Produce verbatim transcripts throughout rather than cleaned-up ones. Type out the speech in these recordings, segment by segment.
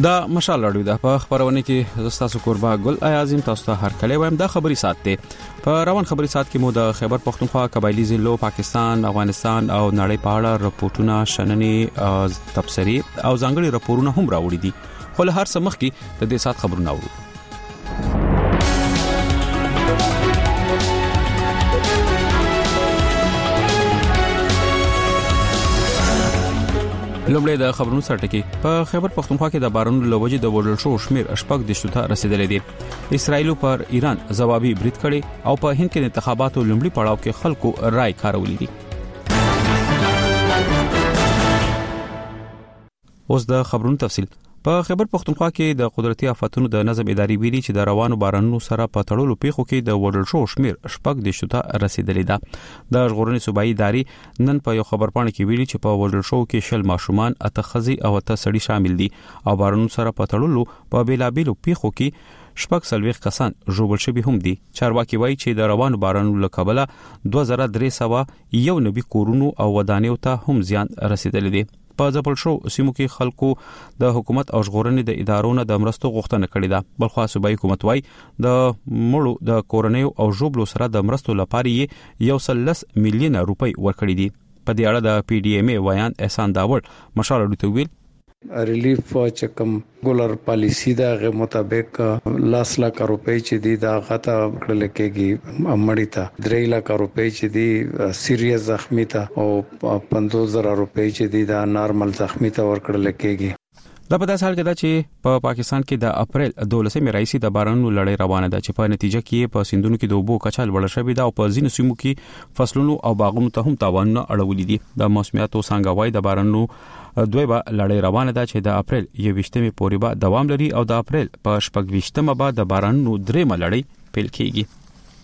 دا مشال راډیو ده په خبرونه کې زستاسو قربا ګل اعظم تاسو ته هر کله وایم دا خبري سات ده په روان خبري سات کې مو د خیبر پختونخوا قبایلی ضلعو پاکستان افغانستان او نړۍ په اړه راپورټونه شننې تبصري او ځانګړي راپورونه هم راوړي دي خو له هر څه مخکې د دې سات خبرونه اورو لومړی د خبرونو سرټکی په خیبر پختونخوا کې د بارانونو لوجې د وډل شو شمیر اشپک د شته رسیدلې دي اسرایل پر ایران ځوابي برید کړي او په هند کې د انتخاباتو لومړي پړاو کې خلکو رائے کارولې دي اوس د خبرونو تفصیل په خیبر پختونخوا کې د قدرتي آفاتونو د نظم اداري ویلي چې د روانو بارانونو سره په تړلو پیښو کې د وډل شو شمیر شپږ د شته رسیدلې ده د ژغورنې صوبایي اداري نن په یو خبرپاڼه کې ویلي چې په وډل شو کې شل ماشومان اته خزي او اته سړي شامل دي او بارانونو سره په تړلو په بیلابیلو پیښو کې شپږ سلويخ کسان ژوبل شوي هم دي چارواکي وایي چې د روانو بارانونو له کبله دوه زره درې سوه یو نوي کورونو او ودانیو ته هم زیان رسیدلی دی په ځپل شو سیمو کې خلکو د حکومت او ژغورنې د ادارونو د مرستو غوښتنه کړې ده بلخو صوبایي حکومت وايي د مړو د کورنیو او ژوبلو سره د مرستو لپاره یو سل لس میلیون روپۍ ورکړي دي په دې اړه د پی ډی ایم ای ویان احسان داوړ مشال اډو ویل ریلیف چکم ګولر پالیسی دا غو مطابق لاس لاک روپۍ چې دی دا غته کړل کېږي امړی ته درې لاک روپۍ چې دی سیریس زخمی ته او پنځوس زره روپۍ چې دی دا نارمل زخمی ته ورکړل کېږي دا په داسې حال کې ده چې په پا پاکستان کې د اپریل دولسمې راځي د بارانونو لړۍ روانه ده چې په نتیجه کې په سیندونو کې د اوبو کچا لوړ شوی ده او په ځینو سیمو کې فصلونو او باغونو ته هم تاوانونه اړولې دي د موسمیاتو څنګه وای د بارانونو دوی به لړۍ روانه ده چې د اپریل یوویشتمې پورې به دوام لري او د اپریل په شپږویشتمه به د بارانونو درېمه لړۍ پیل کیږي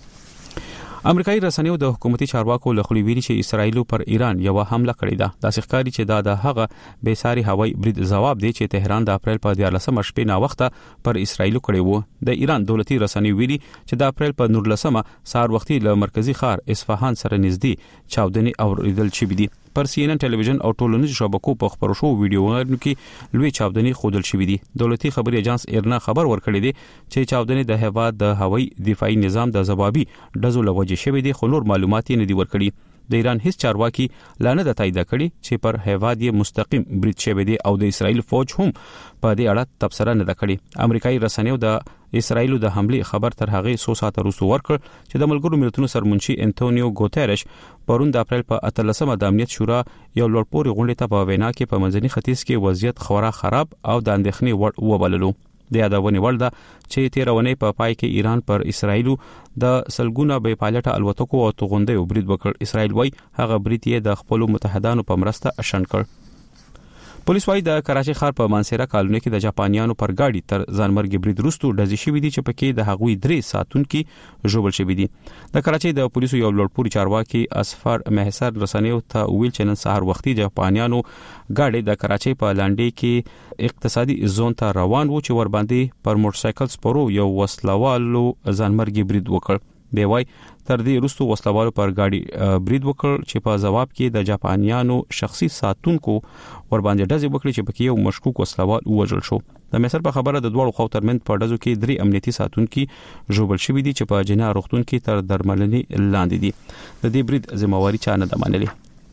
امریکایي رسنیو د حکومتي چارواکو له خوا ویلي چې اسرایل پر ایران یو حمله کړې ده د ښکاری چې دا د هغه بے ساري هوایي برید جواب دی چې تهران د اپریل په دیارلسمه شپې نا وخته پر اسرایل کړی وو د ایران دولتي رسنیو ویلي چې د اپریل په نورلسمه سار وختي له مرکزی ښار اصفهان سره نږدې چاودنې اوریدل شوې دي پر سی ان ان ټلویزیون او ټولنیزو شبکو په خبرو شو ویډیوونو کې لوی چاودنې خودل شوې دي دولتي خبري اژانس ایرنا خبر ورکړی دی چې چاودنې د هوا د هوایي دفاعي نظام د ضبابي ډزو لوجه شوې دي خو نور معلومات نه دي ورکړي د ایران هیڅ چارواکي لانه د تایید کړي چې پر هوا د مستقیم برید شوی دی او د اسرایل فوج هم په دې اړه تبصره نه کړي امریکایي رسنیو د اسرایل د حمله خبر تر هغه سو ساعت وروسته ورکړ چې د ملګرو ملتونو سرمنشي انټونیو ګوتيرش پرون د اپریل په اتلسمه د امنیت شورا یو لوړپوړي غونډه ته په وینا کې په منځني ختیځ کې وضعیت خورا خراب او د اندېښنې وړ وبللو د یادونې وړ ده چې تیرونې په پای کې ایران پر اسرایل د سلګونه بې پایلټه الوتکو او توغندیو برید وکړ اسرایل وايي هغه برید یې د خپل متحدانو په مرسته اشن کړ پولیس وايي د کراچي ښار په مانسيرا کالوني کې د جاپانیانو پر گاډي تر ځانمرګي برید وروسته ډزې شوې دي چې پکې د هغوی درې ساتونکو ژوبل شوې دي د کراچي د پولیسو یو لوړپوړي چارواکي اسفر محسر رسنیو ته ویل چې نن سهار وختي جاپانیانو گاډي د کراچي په لاندې کې اقتصادي زون ته روان وو چې ور باندې پر موټر سایکل سپورو یو وسلوالو ځانمرګي برید وکړ دی وای تر دې وروسته وسلوالو پر گاډي برید وکړ چې په جواب کې د جاپانیانو شخصي ساتونکو ور باندې ډزې وکړي چې پکې یو مشکوک وسلوال وژل شو د مصر په خبره د دوړو خو ترمن په ډزو کې درې امنیتي ساتونکو ژوبل شوي دي چې په جنا روغتون کې تر درملنې لاندې دي د دې برید ذمہواری چا نه ده منلې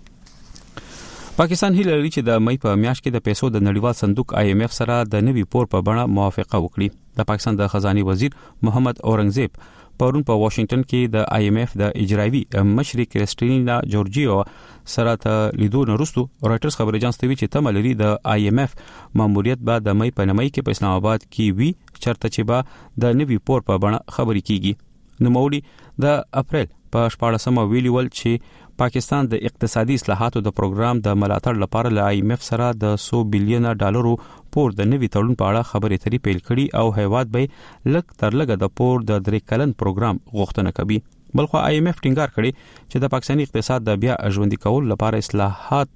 پاکستان هیله لري چې د مې په میاشت کې د پیسو د نړیوال صندوق آی ایم ایف سره د نوي پور په بڼه موافقه وکړي د پاکستان د خزانه وزیر محمد اورنګزیب پرون په واشنگټن کې د آی ایم ایف د اجرایي مشري کریسټینا جورجیو سره ته لیدو نورستو رائټرز خبري اژانس ته وی چې تم لري د آی ایم ایف ماموریت بعد د مې په نمای کې په اسلام آباد کې وی چرته چې با د نوي پور په بڼه خبري کیږي نوموړي د اپریل په شپاړسمه ویلیول چې پاکستان د اقتصادي اصلاحاتو د پروګرام د ملاتړ لپاره ل آی ایم ایف سره د سو بلین ډالرو پور د نوي تړون په اړه خبرې اترې پیل کړي او هیواد به لږ تر لږه د پور د درې کلن پروګرام غوښتنه کوي بلخو آی ایم ایف ټینګار کړي چې د پاکستاني اقتصاد د بیا ژوندۍ کول لپاره اصلاحاتو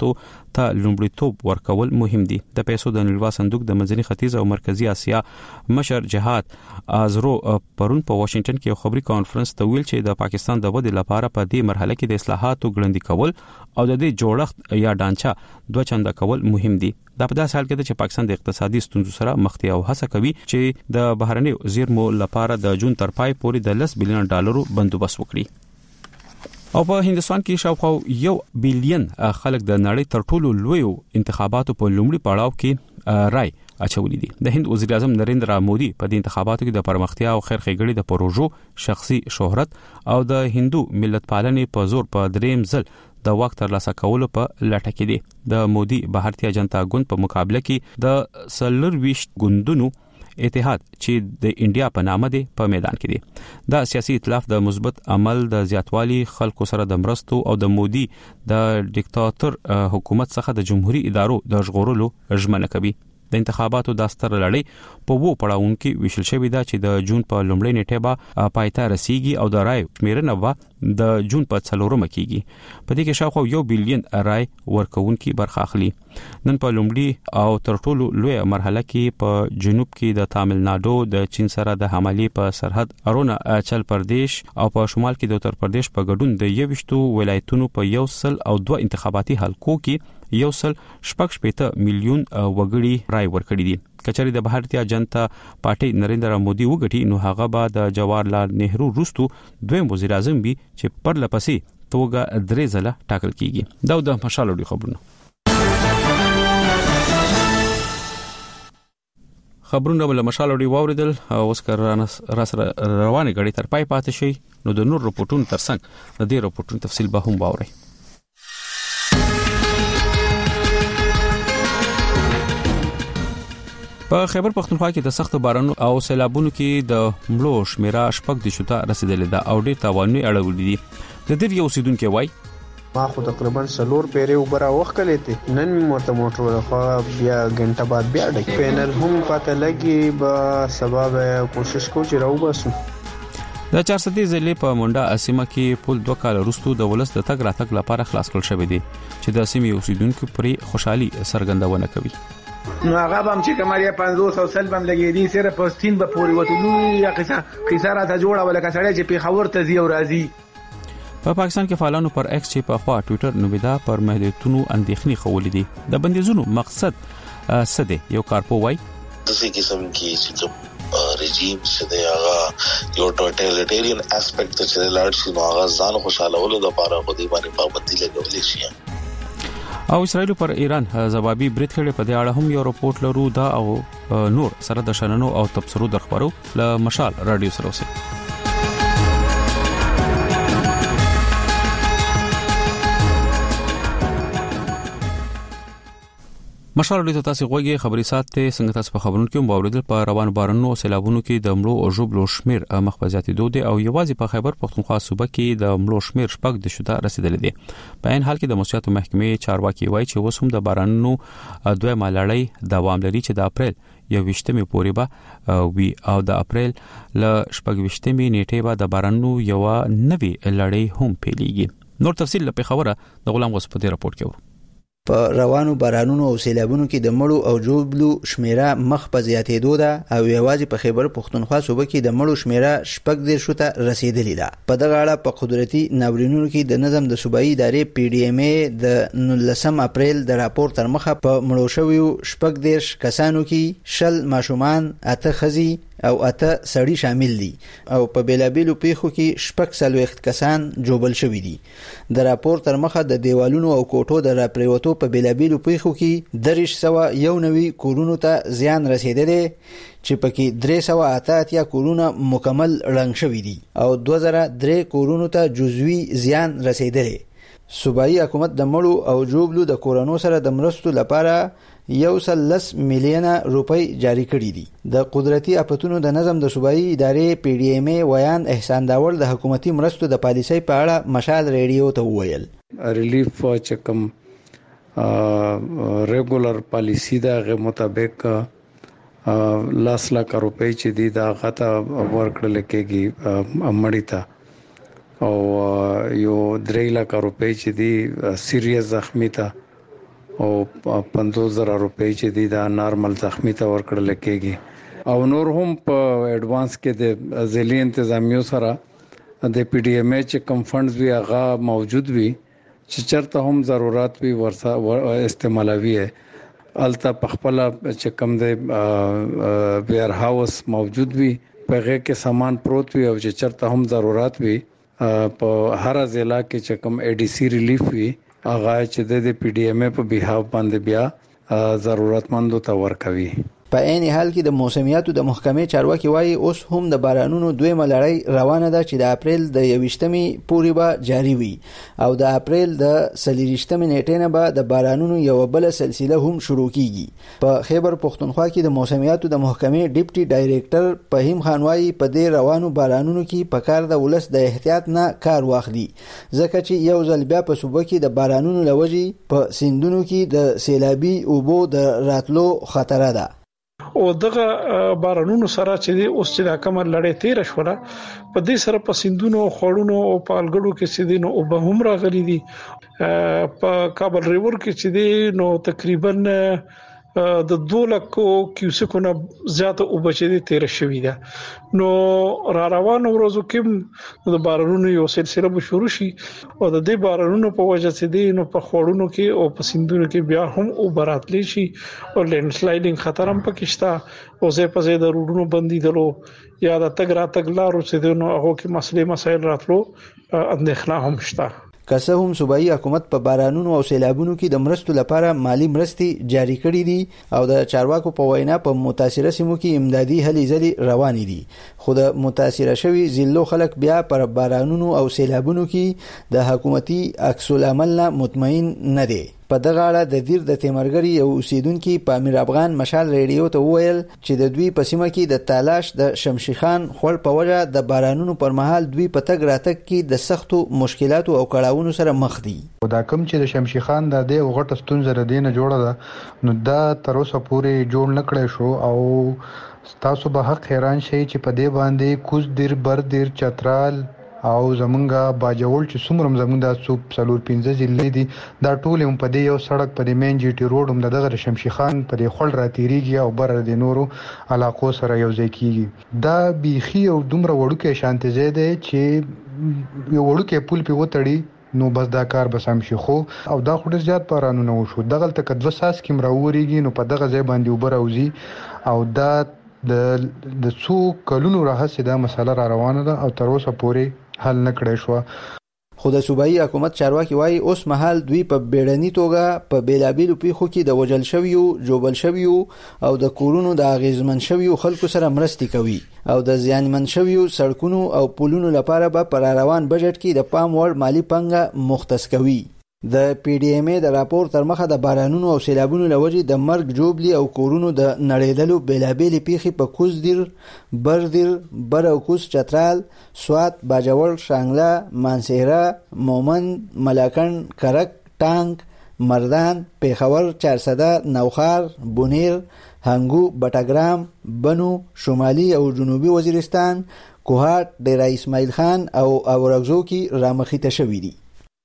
ته لومړیتوب ورکول مهم دي. د پیسو د نړیوال صندوق د منځني ختیځ او مرکزی اسیا مشر جهاد ازرو پرون په واشنگټن کې یو خبري کانفرنس ته ویل چې د پاکستان د ودې لپاره په دې مرحله کې د اصلاحاتو ګړندی کول او د دې جوړښت یا ډانچه دوه چنده کول مهم دي. دا په داسې حال کې چې پاکستان د اقتصادي ستونزو سره مخ دی او هڅه کوي چې د بهرنی زیرمو لپاره د جون تر پای پورې د لس بلین ډالرو بندوبست وکړي. او په هندستان کې شاوخوا یو بلین خلک د نړۍ تر ټولو لوی انتخاباتو په لومړي پړاو کې رای اچولې دي. د هند وزیر اعظم نریندرا مودي په دې انتخاباتو کې د پرمختیا او خیر ښېګړې د پروژو شخصي شهرت او د هندو ملت پالنې په زور په دریم ځل د واک ترلاسه کولو په لټه کې دي. د مودي بهرتیا جنتا ګوند په مقابله کې د سلرويشت ګوندونو اتحاد چې د انډیا په نامه دی په میدان کې دي. دا سیاسي ائتلاف د مثبت عمل د زیاتوالي خلکو سره د مرستو او د مودي د ډیکټاتور حکومت څخه د جمهوریت ادارو د ژغورلو ژمنه کوي. د انتخاباتو د ستر لړۍ په وو پړاوونو کې ویشل شوی دا چې د جون په لومړۍ نیټه به پایته رسیږي او د رای شمیرنه به د جون په څلورمه کېږي. په دې کې شاوخوا یو بلین رای ورکوونکي برخه اخلي. نن په لومړي او تر ټولو لوی مرحله کې په جنوب کې د تامل ناډو د چین سره د حملې په سرحد اروناچل پردیش او په شمال کې د اتر پردیش په ګډون د یوشتو ولایتونو په یو سل او دوه انتخاباتي حلقو کې یو سل شپږ شپېته میلیون وګړي رای ورکړي دي. کچري د بهرتیا جنتا پارټي نریندرا مودي وګټي نو هغه به د جواهرلال نهرو وروسته دویم وزیر اعظم وي چې پر لپسې توګه درې ځله ټاکل کیږي. دا د مشال وړي خبرونه خبرونه بل مشال وړي واوریدل او اوس کر را سره روانه غړي تر پای پاتې شي نو د نور رپورټونو ترڅنګ د دې رپورټونو تفصیل به هم واوري. په خیبر پختونخوا کې د سخت بارانو او سیلابونو کې د مړو شمیره شپږ د شوته رسیدلې ده او ډېر تاوانونه اړولې دي. د دې یو اوسیدونکو وای ما خو تقریبا سلور پیره وبره وخکلې ته نن موته موټر خو بیا غنټه بعد بیا ډک پینل هم پته لګي به سبب کوشش کو چې راو باسو. د چار سدي ضلع په منډه اسمه کې پل دوه کال وروسته د ولس د تګ راتګ لپاره خلاص کړل شوی دی چې د سیمې اوسیدونکو پرې خوشحالي څرګندونه کوي. نو هغه هم چې کمالیا پنځوس او سل بم لګې دي سره پوسټین به پوری وټلو یا قصه قصه را ته جوړه ولکه سړی چې په خبر ته زی او راضي. په پاکستان کې فعالانو پر ایکس چې په خوا ټوئیټر نوبدا پر محدودیتونو اندېښنې خولې دي. د بندیزونو مقصد څه دی؟ یو کارپو وای دغه قسم کې چې رژیم چې دی هغه یو ټوټالیټریان اسپیکټ چې لاړ شي نو هغه ځان خوشاله ولې د لپاره خو دې باندې پابندي لګولې شي. او اسرائیل پر ایران ځوابي برید کړي. په دې اړه هم یو رپورت لرو دا او نور سره د شننو او تبصرو درخبرو ل مشال رادیو سره اوسه. مشال رادیو تاسو غوږی خبري ساتي څنګه تاسو په خبرونو کې مباوردل په روان بارانو او سیلابونو کې د مړو او ژوبلو شمیر مخ په زیاتې دوه او یوازې په خیبر پختونخوا صوبه کې د مړو شمیر شپږ د شوته رسیدلې دي. په ان حال کې د مسؤلیت محکمې چارواکي وایي چې وسوم د بارانونو دوه مالړی دوام لري چې د اپریل یو وشتمې پورې به وی او د اپریل ل شپږ وشتمې نیټه به د بارانونو یو نوي لړۍ هم پیلېږي. نور تفصیل په خبره د غلام غصپتی راپورټ کوي. په روانو بارانونو او سیلابونو کې د مړو او جوړبلو شمیره مخ په زیاتېدو ده او یوازې په خیبر پختونخوا صوبه کې د مړو شمیره شپږ دېرش شوته رسیدلې ده. په دغه اړه په قدرتي ناورینونو کې د نظم د صوبایي ادارې پی ډی ایم ای د نولسم اپریل د راپور تر مخه په مړو شویو شپږ دېرش کسانو کې شل ماشومان، اته ښځې او اته سړي شامل دي او په بیلابیلو پیښو کې شپږ څلوېښت کسان جوبل شوي دي. د راپور تر مخه د دیوالونو او کوټو د راپریوتو په بیلابیلو پیښو کې دریش سوه یو نوي کورونو ته زیان رسیدلی چې پکې درې سوه اته اتیا کورونه مکمل ړنګ شوي دي او دوه زره درې کورونو ته جزوي زیان رسیدلی. صوبایي حکومت د مړو او جوبلو د کورونو سره د مرستو لپاره یو سل لس میلیونه روپۍ جاری کړي دي. د قدرتي اپتونو د نظم د صوبایي ادارې پی ډی ایم ای ویان احسان داور د حکومتي مرستو د پالیسۍ په اړه مشال ریډیو ته وویل. ریلیف چې کوم ریګولر پالیسی دا غو مطابق لاس لاک روپۍ چې دی دا غته ورکړل کېږي امړیتا او یو درې لاک روپۍ چې دی سیریس زخمی ته او پنځوس زره روپۍ چې دي دا نارمل زخمی ته ورکړل کېږي او نور هم په اډوانس کې د ځلې انتظامیو سره د پی ډی ایم ایچ کم فندز وی هغه موجود وي چې چرته هم ضرورت وي ورسره استعمالوي الته پخپل چې کم د ویر هاوس موجود وي پغه کې سامان پروت وي او چې چرته هم ضرورت وي په هر ضلع کې چې کم ای ډی سی ریلیف وي هغه چې د پی ډی ایم ای په بیهاو باندې بیا ضرورتمندو ته ورکوي. په عین حال کې د موسمیاتو د محکمې چارواکي وایي اوس هم د بارانونو دویمه لړۍ روانه ده چې د اپریل د یوویشتمې پورې به جاری وي او د اپریل د څلورویشتمې نیټې نه به د بارانونو یو بل سلسله هم شروع کیږي. په خیبر پښتونخوا کې د موسمیاتو د محکمې ډیپټي ډایریکټر فهیم خان وایي په دې روانو بارانونو کې په کار د ولس د احتیاط نه کار واخلي ځکه چې یو ځل بیا په صوبه کې د بارانونو لوجې په سیندونو کې د سیلابي اوبو د راتلو خطر ده. او دغه بارانونو سره چې اوس چې دا کومه لړۍ تیر شوه په دې سره په سیندونو خړونو او پالګړو کې چې دي نو او به هم راغلي دي په کابل ریور کې چې دي نو تقریبا د دوه لکو کیوسکونه زیاته او بچي تیر شوې ده نو را روانو ورځو کې د بارانونو یو سلسله به شروع شي او د دې بارانونو په وجه چې دي نو په خړونو کې او په سیندونو کې بیا هم او براتلی شي او لینډ سلایډینګ خطر هم پکې شته او زه په زه د روډونو بندیدلو یا د تګ را تګ لارو چې دي نو هغه کې مسلې مسایل راتلو اندېښنه هم شته. که څه هم صوبایي حکومت په بارانونو او سیلابونو کې د مرستو لپاره مالی مرستې جاری کړې دي او د چارواکو په وینا په متاثره سیمو کې امدادي هلې ځلې روانې دي خو د متاثره شوي ضلعو خلک بیا پر بارانونو او سیلابونو کې د حکومتي عکس العمل نه مطمئن نه دي. په دغه اړه د دیر د تیمرګری یو اوسیدونکو په امیر افغان مشال ریډیو ته وویل چې د دوی په سیمه کې د تالاش د شمشي خان خپل په وجه د بارانونو پر مهال دوی په تګ راتګ کې د سختو مشکلاتو او کړاوونو سره مخ دي. دا کوم چې د شمشي خان د دې غټه ستونزه ردینه جوړه ده نو دا تر اوسه پورې جوړ نکړې شو او تاسو به حق حیران شئ چې په دې باندې کوز دیر بر دیر چترال او زمونږه باجوړ چې څومره زمونږ د صوب سلور پنځه ضلع دي دا ټول هم په دې یو سړک په دې مین جی ټي روډ هم دغه شمشي خان په دې خړ راتيریږي او بر د نورو علاقو سره یو ځای کیږي. دا بيخي او دومره وړوکې شانته زیاده چې یو وړوکې پول په وتړي نو بس دا کار به سم شي خو او دا خو ډیر زیات بارانونه وشو دغه تک دوه ساس کې مراوريږي نو په دغه ځای باندې وبر اوزي او دا د د څو کلونو راهسه دا مسله را روانه ده او تر اوسه پورې حل نکړې شو. خو د صوبایي حکومت چارواکي وایي اوس مهال دوی په بیړني توګه په بیلابیلو پیښو کې د وجل شویو جوبل شویو او د کورونو د اغیزمن شویو خلکو سره مرستې کوي او د زیانمن شویو سړکونو او پلونو لپاره به پر روان بجټ کې د پام وړ مالی پنګه مختص کوي. د پی ډی ایم ای د راپور تر مخه د بارانونو او سیلابونو لوجې د مرګ جوبلی او کورونو د نړیدلو بیلابېلې پیښې په کوز دیر بردیر بر او کوز چترال سوات باجوړ شانګلا مانسهره مومند ملاکند کرک ټانک مردان پیښور چارسده نوخار بونیر هنګو بټګرام بنو شمالي او جنوبي وزیرستان کوهات ډیرا اسماعیل خان او اورغزو کې رامخیته شوې دي.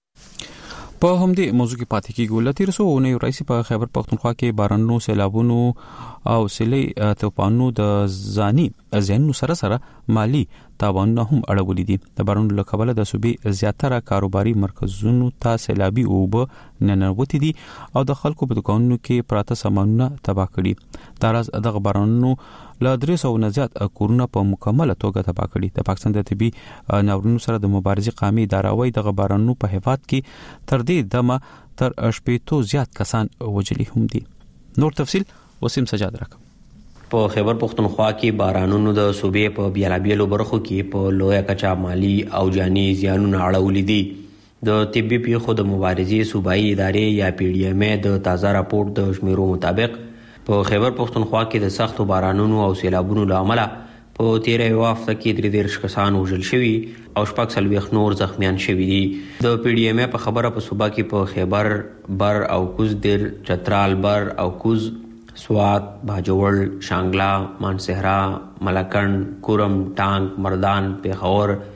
په همدې موضوع کې پاتې کېږو. لتیر سو نه رئیس په خیبر پختونخوا کې بارانونو سیلابونو او سیلې توپانونو د ځاني ځینو سره سره مالی تاوانونه هم اړولې دي. د بارانونو له کبله د صوبې زیاتره کاروباري مرکزونو ته سیلابي اوبه ننوتې دي او د خلکو په دکانونو کې پراته سامانونه تباہ کړي. دا راز دغه بارانونو له درې سوه نه زیات کورونه په مکمله توګه تباہ کړي. د پاکستان د طبي ناورینونو سره د مبارزې قامي اداره وايي دغه بارانونو په هیواد کې تر دې دمه تر شپېتو زیات کسان وژلي هم دي. نور تفصیل وسیم سجاد راکم. په خیبر پختونخوا کې بارانونو د صوبې په بیلابیلو برخو کې په لویه کچه مالی او جاني زیانونه اړولي دي. د طبي پیښو د مبارزې صوبایي ادارې یا پی ډی ایم ای د تازه راپور د شمیرو مطابق په خیبر پختونخوا کې د سختو بارانونو او سیلابونو له امله په تیره یوه هفته کې درې دېرش کسان وژل شوي او شپږ څلوېښت نور زخمیان شوي دي. د پی ډي ایم ای په خبره په صوبه کې په خیبر بر او کوز دیر چترال بر او کوز سوات باجوړ شانګلا مانسهرا ملکند کورم ټانک مردان پیښور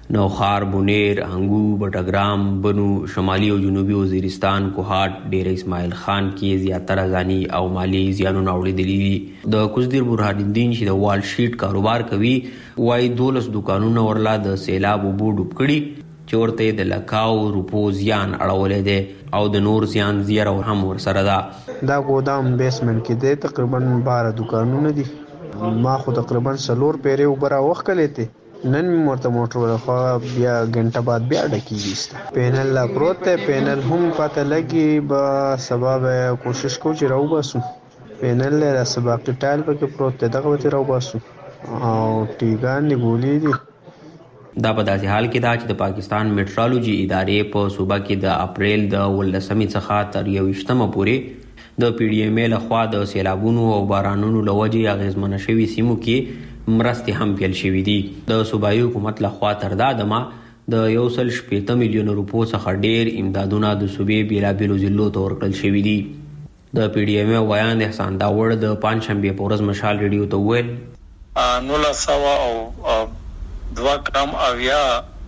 نوخار، بونیر، هنګو، بټګرام، بنو، شمالي او جنوبي وزیرستان، کوهاټ، ډیر اسماعیل خان کې زیاتره ځاني او مالی زیانونه اوریدلي دي. د کوزدیر برهان الدین چې د وال شیټ کاروبار کوي وای دولس دکانونه ورلا د سیلاب وبو ډوب کړي چې ورته د لکاو روپو زیان اړولې ده او د نور زیان زیره هم ورسره ده. دا ګودام بیسمنټ کې دی، تقریبا بارہ دکانونه دي. ما خو تقریبا سلور پیره وبرا وخت کلیته نن مرته موټر خو بیا غنټه بعد بیا ډکیږي. پینل لا پروت ته پینل هم پته لګي به سبب کوشش کو چې راو باسو. پینل له سبب ټایل پکې پروت ته دغه وته راو باسو او ټیګان دی ګولې دي. دا په داسې حال کې دا چې د پاکستان میټرالوجي ادارې په صوبه کې د اپریل د ولسمې څخه تر یوویشتمه پورې د پی ډي ایم ای لخوا د سیلابونو او بارانونو له وجې اغېزمنه شوي سیمو کې مرستې هم پیل شوي دي. د صوبایي حکومت لخوا تر دا دمه د یو سل شپېته میلیونه روپو څخه ډیر امدادونه د صوبې بېلابېلو ضلعو ته ورکړل شوي دي. د پی ډي ایم ای ویاند احسان داوړ د پنجشنبې په ورځ مشال ریډیو ته وویل نولس سوه او دوه کم اویا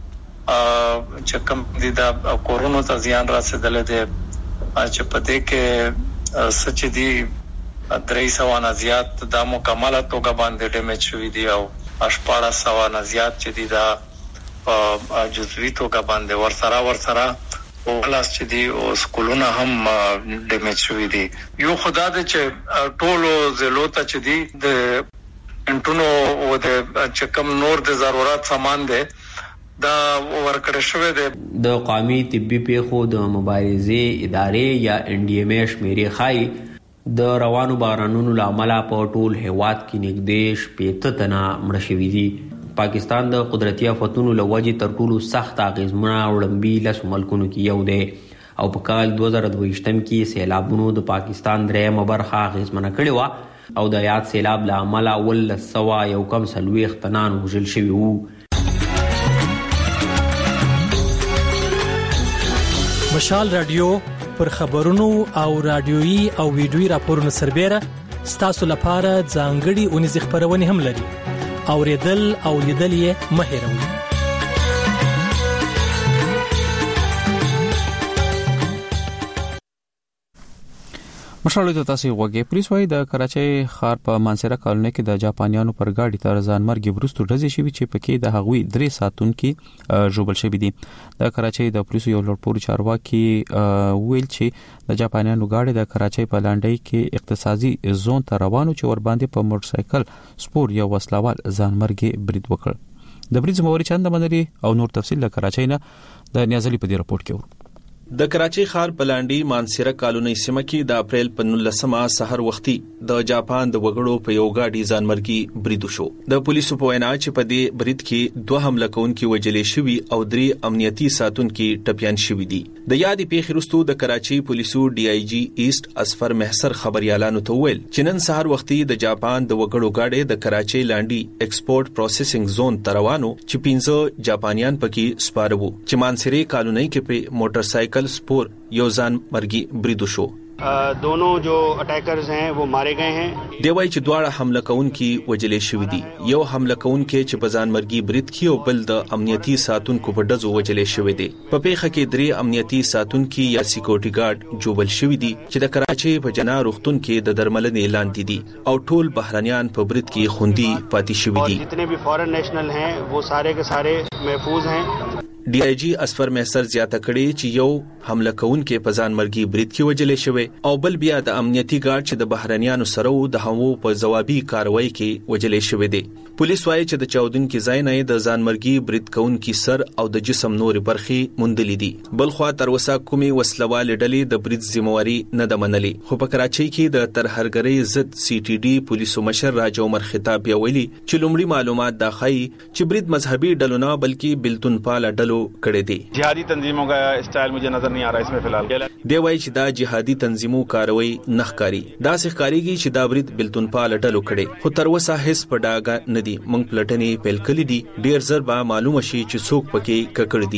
چې کوم دي د کورونو ته زیان رسېدلی دی چې په دې کې څه چې دي درې سوه نه زیات دا مکمله توګه باندې ډیمیج شوي دي او شپاړس سوه نه زیات چې دي دا په جزوي توګه باندې ورسره ورسره اولاس چې دي او سکولونه هم ډیمیج شوي دي. یو خدا دې چې ټولو ضلعو ته چې دي د انټونو او د چکم نور د ضرورت سامان دی دا ورکړی شوی دی. د قومي طبي پیښو د مبارزې ادارې یا ان ډي ایم ای شمیرې ښایي د روانو بارانونو له امله په ټول هیواد کې نږدې شپېته تنه مړه شوي دي. پاکستان د قدرتي آفتونو له وجې تر ټولو سخت اغېزمنه وړاندوي لسو ملکونو کې یو دی او په کال دوه زره دوهویشتم کې سیلابونو د پاکستان درېیمه برخه اغېزمنه کړې وه او د یاد سیلاب له امله ولس سوه یو کم څلوېښت تنان وژل شوي وو. مشال رادیو پر خبرونو او رادیويي او ویډیويي راپورونو سربېره ستاسو لپاره ځانګړي اونیزې خپرونې هم لري. اوریدل او لیدل یې مه هېروئ. مشرالو ته تاسو وګورئ. پولیس وايي د کراچۍ ښار په مانسیرا کالونی کې د جاپانیانو پر گاډي تر ځانمرګي وروسته ډزې شوې چې پکې د هغوی درې ساتونکي ژوبل شوي دي. د کراچۍ د پولیسو یو لوړپوړي چارواکي ویل چې د جاپانیانو گاډي د کراچۍ په لانډۍ کې اقتصادي زون ته روانو چې ور باندې په موټر سایکل سپور یو وسلوال ځانمرګي برید وکړ. د برید زموږ چند منري او نور تفصیل له کراچۍ نه د نیازلي په دې راپورټ کې ورو. د کراچۍ ښار په لانډۍ مانسیرا کالونی سیمه کې د اپریل په نولسمه سحر وختي د جاپان د وګړو په یو گاډي ځانمرګي برید شو. د پولیسو په وینا چې په دې برید کې دوه حمله کوونکي وژل شوي او درې امنیتي ساتونکي ټپيان شوي دي. د یادې پیښې وروسته د کراچۍ پولیسو ډي آی جی ایست اسفر محسر خبريالانو ته ویل چې نن سحر وختي د جاپان د وګړو گاډي د کراچۍ لانډۍ ایکسپورټ پروسیسینګ زون ته روانو چې پنځه جاپانیان پکې سپاره وو چې مانسیرا کالونی کې په موټر سایکل سپور یو ځان مرګي برید شو. दोनों जो अटैकर्स हैं वो मारे गए हैं. دی وایي چې دواړه حمله کوونکي وژل شوي دي. یو حمله کوونکی چې په ځان مرګي برید کې او بل د امنیتي ساتونکو په ډزو وژل شوی دی. په پیښه کې درې امنیتي ساتونکي یا سکیورټي ګارد جوړل شوي دي چې د کراچۍ په جنا روغتون کې د درملنې لاندې دي او ټول بهرانيان په برید کې خوندي پاتې شوي دي. جتنے بھی فارن نیشنل ہیں وہ سارے کے سارے محفوظ ہیں. ډي آی جی اسفر محسر زیاته کړي چې یو حمله کوونکی په ځان مرګي برید کې وژل شوی او بل بیا د امنیتي ګارد چې د بهرانيانو سره د همو په ځوابي کاروایی کې وژل شوی دی. پولیس وايي چې د چاودنکي ځای نه د ځان مرګي برید کوونکی سر او د جسم نور برخې موندلې دي. بل خو تر وسه کومي وسلوال ډلې د برید ذمہواری نه د منلې. خو په کراچۍ کې د ترهرګرۍ ضد سی ټي ډي پولیسو مشر راج عمر خطاب یې ویلي چې لومړی معلومات دا ښيي چې برید مذهبي ډلو نه بلکې بلتون پال ډلو کړي دي. جهادي تنظیموں کا اسٹائل مجھے نظر نہیں آ رہا اس میں فی الحال. دی وایي چې دا جهادي تنظیمو کاروي نخکاری دا ښکاریږي چې دا برید بلتون پال ډلو کړي خو تر وسه هیڅ پډاګه ندي. موږ پلټنې پیل کړې دي. ډیر زر به معلومه شي چې څوک پکې ککړ دي.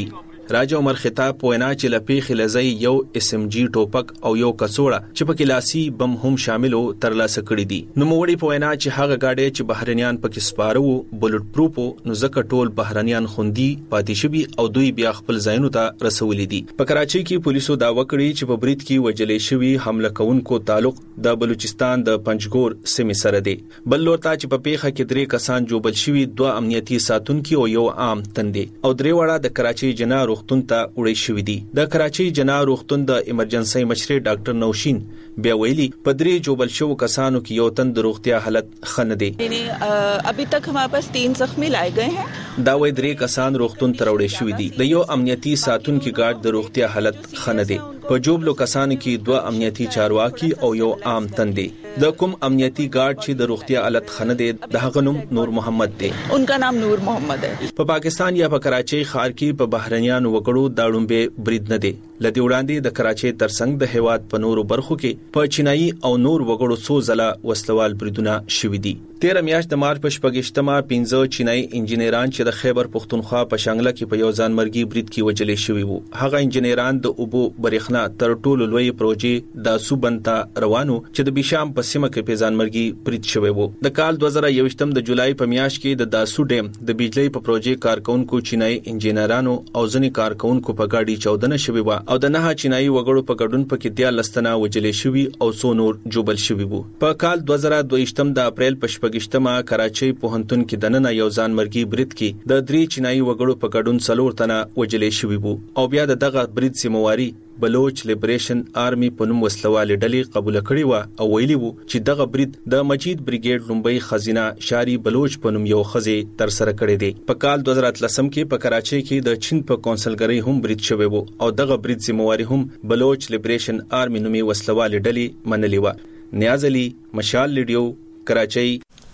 راجا عمر خطاب وینا چې لپی خلزي یو اس ام جی ټوپک او یو کڅوړه چې په کلاسي بم هم شاملو ترلاسه کړی دي. نو موړي په وینا چې هغه گاډي چې بهرنیان پکې سپارو بلټ پروف نو زکه ټول بهرنیان خوندي پاتې شوي او دوی بیا خپل ځایونو ته رسولې دي. په کراچۍ کې پولیسو داوا کړی چې په برید کې وجلې شوي حمله کوونکو تعلق د بلوچستان د پنجګور سیمې سره دی. بل لورته چې په پیښه کې درې کسان جوبل شوي، دوه امنیتي ساتونکو او یو عام تندي او درې وړه د کراچۍ جنا روغتون ته وړي شوې دي. د کراچۍ جنا روغتون د ایمرجنسي مشر ډاکټر نوشین بیا ویلي په درې جوبل شو کسانو کې یو تن د روغتیا حالت خنه دي. ابھی تک ہمارے پاس تین زخمی لائے گئے ہیں. دا وې درې کسان روغتون ته وړي شوې دي. د یو امنیتي ساتونکو ګارد د روغتیا حالت خنه دي. په جوبلو کسانو کې دوه امنیتي چارواکي او یو عام تندي. د کوم امنیتي ګارد چې د روغتیا حالت خنه دي د هغه نوم نور محمد دی. ان کا نام نور محمد ہے. په پا پاکستان یا په کراچۍ ښار کې په بهرنیانو وګړو داړمبه برید نه دی. لدی وړاندې د کراچۍ ترڅنګ د هیواد په نورو برخو کې په چینایي او نور وګړو څو ځله وسلوال بریدونه شوې دي. تیره میاشت د مارچ په شپږشتمه پنځه چینایي انجینران چې د خیبر پختونخوا په شانګله کې په یو ځانمرګي برید کې وجلې شوي وو. هغه انجینران د اوبو برېښنا تر ټولو لوی پروژې د سوبنتا روانو چې د بشام په سیمه کې په ځانمرګي برید شوی وو. د کال دوه زره یوویشتم د جولای په میاشت کې د داسو ډیم د بجلی په پروژې کارکونکو چینایي انجینرانو او ځنې کارکونکو په گاډي چودنه شوی و او د نه چینایي وګړو په ګډون پکې د لستنا وجلې شوی او څو نور جوبل شوی وو. په کال دوه زره دوهشتم د اپریل په شپږشتمه کراچۍ پوهنتون کې دننه یو ځانمرګي برید کې د درې چینایي وګړو په ګډون څلور تنه وجلې شوی وو او بیا د دغه برید سیمواري بلوچ لیبریشن آرمی په نوم وسلواله ډلې قبول کړی و او ویلي وو چې دغه برید د مجید بریګیډ لومبۍ خزینه شاری بلوچ په نوم یو خزي تر سره کړی دی. په کال دوه زره اتلسم کې په کراچۍ کې د چین په کونسلګری هم برید شوی وو او دغه برید سیمواري هم بلوچ لیبریشن آرمی نومي وسلواله ډلې منلې و. نیاز علي، مشال لیډیو، کراچۍ.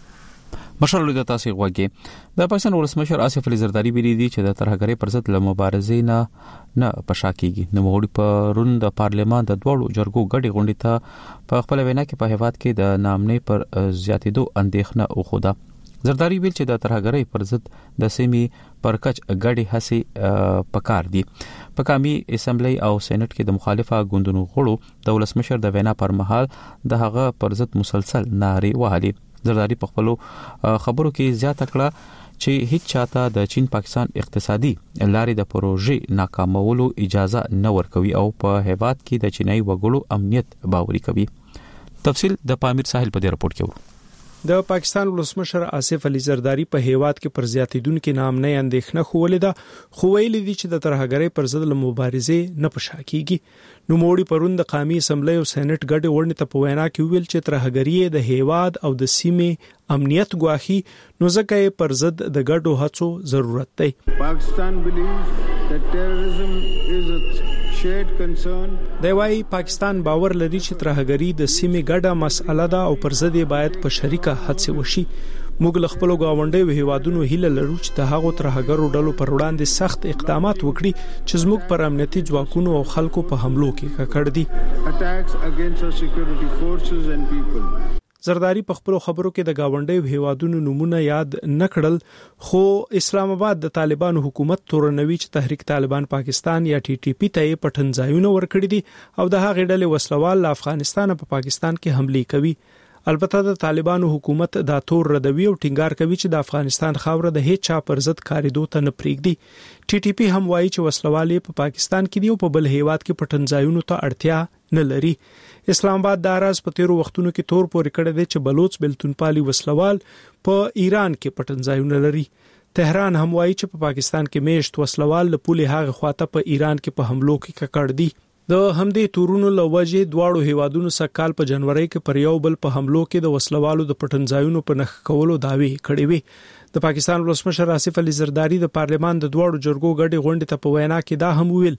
مشال د تاسو غوږی د پاکستان ولسمشر آصف علي زرداری ویلي دي چې د ترهګرۍ پر ضد له مبارزې نه نه پشاکیږي. نو موږ په روند د پارلمان د دوړو جرګو غړي غونډې ته په خپل وینا کې په هیواد کې د نامنې پر زیاتېدو اندېښنه وخوده. زرداری ویل چې د ترهګرۍ پر ضد د سیمې پر کچ غړي هڅې پکار دي. په قومي اسمبلی او سېنات کې د مخالفه ګوندونو غړو د ولسمشر د وینا پر مهال د هغه پر ضد مسلسل نارې وهلې. زرداری په خپل خبرو کې زیاته کړه چې هیڅ چاته د چین پاکستان اقتصادي لارې د پروژې ناکامولو اجازه نه ورکوي او په هیواد کې د چینایي وګړو امنیت باوري کوي. تفصیل د پامیر ساحل په دې رپورت کې ورو. د پاکستان ولسمشر آصف علي زرداری په هیواد کې پر زیاتیدونکو نامنې اندېښنه خولې ده خو ویلي دي چې د ترهګرۍ پر ضد له مبارزې نه پشاکیږي. نو موړي پروند د قومي اسمبلی او سېنات ګډ وړاندې ته په وینا کې ویل چې ترهګرۍ د هیواد او د سیمې امنیت ګواخي نو ځکه یې پر ضد د ګډو هڅو ضرورت دی. پاکستان believes that terrorism is a shared concern. دی وايي پاکستان باور لري چې ترهګرۍ د سیمې ګډه مسأله ده او پر ضد یې باید په شریکه هڅې وشي. موږ له خپل گاونډیو هیوادونو هیله لرو چې د هغو ترهګرو ډلو پر وړاندې سخت اقدامات وکړي چې زموږ پر امنیتي ځواکونو او خلکو په حملو کې ککړ دي. Attacks against our security forces and people. زرداری په خپل خبرو کې د گاونډیو هیوادونو نمونه یاد نکړل خو اسلام آباد د طالبانو حکومت تورنوي چې تحریک طالبان پاکستان یا ټي ټي پی ته پټنځایونه ورکړي دي او د هغې ډلې وسلوال افغانستان په پاکستان کې حمله کوي. البته د طالبانو حکومت دا تور ردوي او ټینګار کوي چې د افغانستان خاوره د هیڅ چا پر ضد کاریدو ته نه پریږدي. ټي ټي پی هم وایي چې وسلوال په پاکستان کې دی او په بل هیواد کې پټنځایونو ته اړتیا نه لري. اسلام آباد د راز په تیرو وختونو کې تور پورې کړی دی چې بلوچ بلتونپالي وسلوال په ایران کې پټنځایونه لري. تهران هم وایي چې په پاکستان کې میشت وسلوال له پولې هغه خواته په ایران کې په حملو کې ککړ دي. د همدې تورونو لوجه دواړو هیوادونو سکهال په جنوري کې پر یو بل په حملو کې د وسلوالو د پټنځایونو په نخ کولو داوی کړې وي. د پاکستان ولسمشر آصف علي زرداری د پارلمان د دواړو جرګو غړي غونډې ته په وینا کې دا هم ویل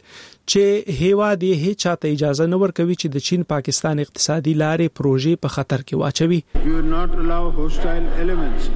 چې هیواد یې هیڅ چاته اجازه نه ورکوي چې د چین پاکستان اقتصادي لارې پروژې په خطر کې واچوي. You will not allow hostile elements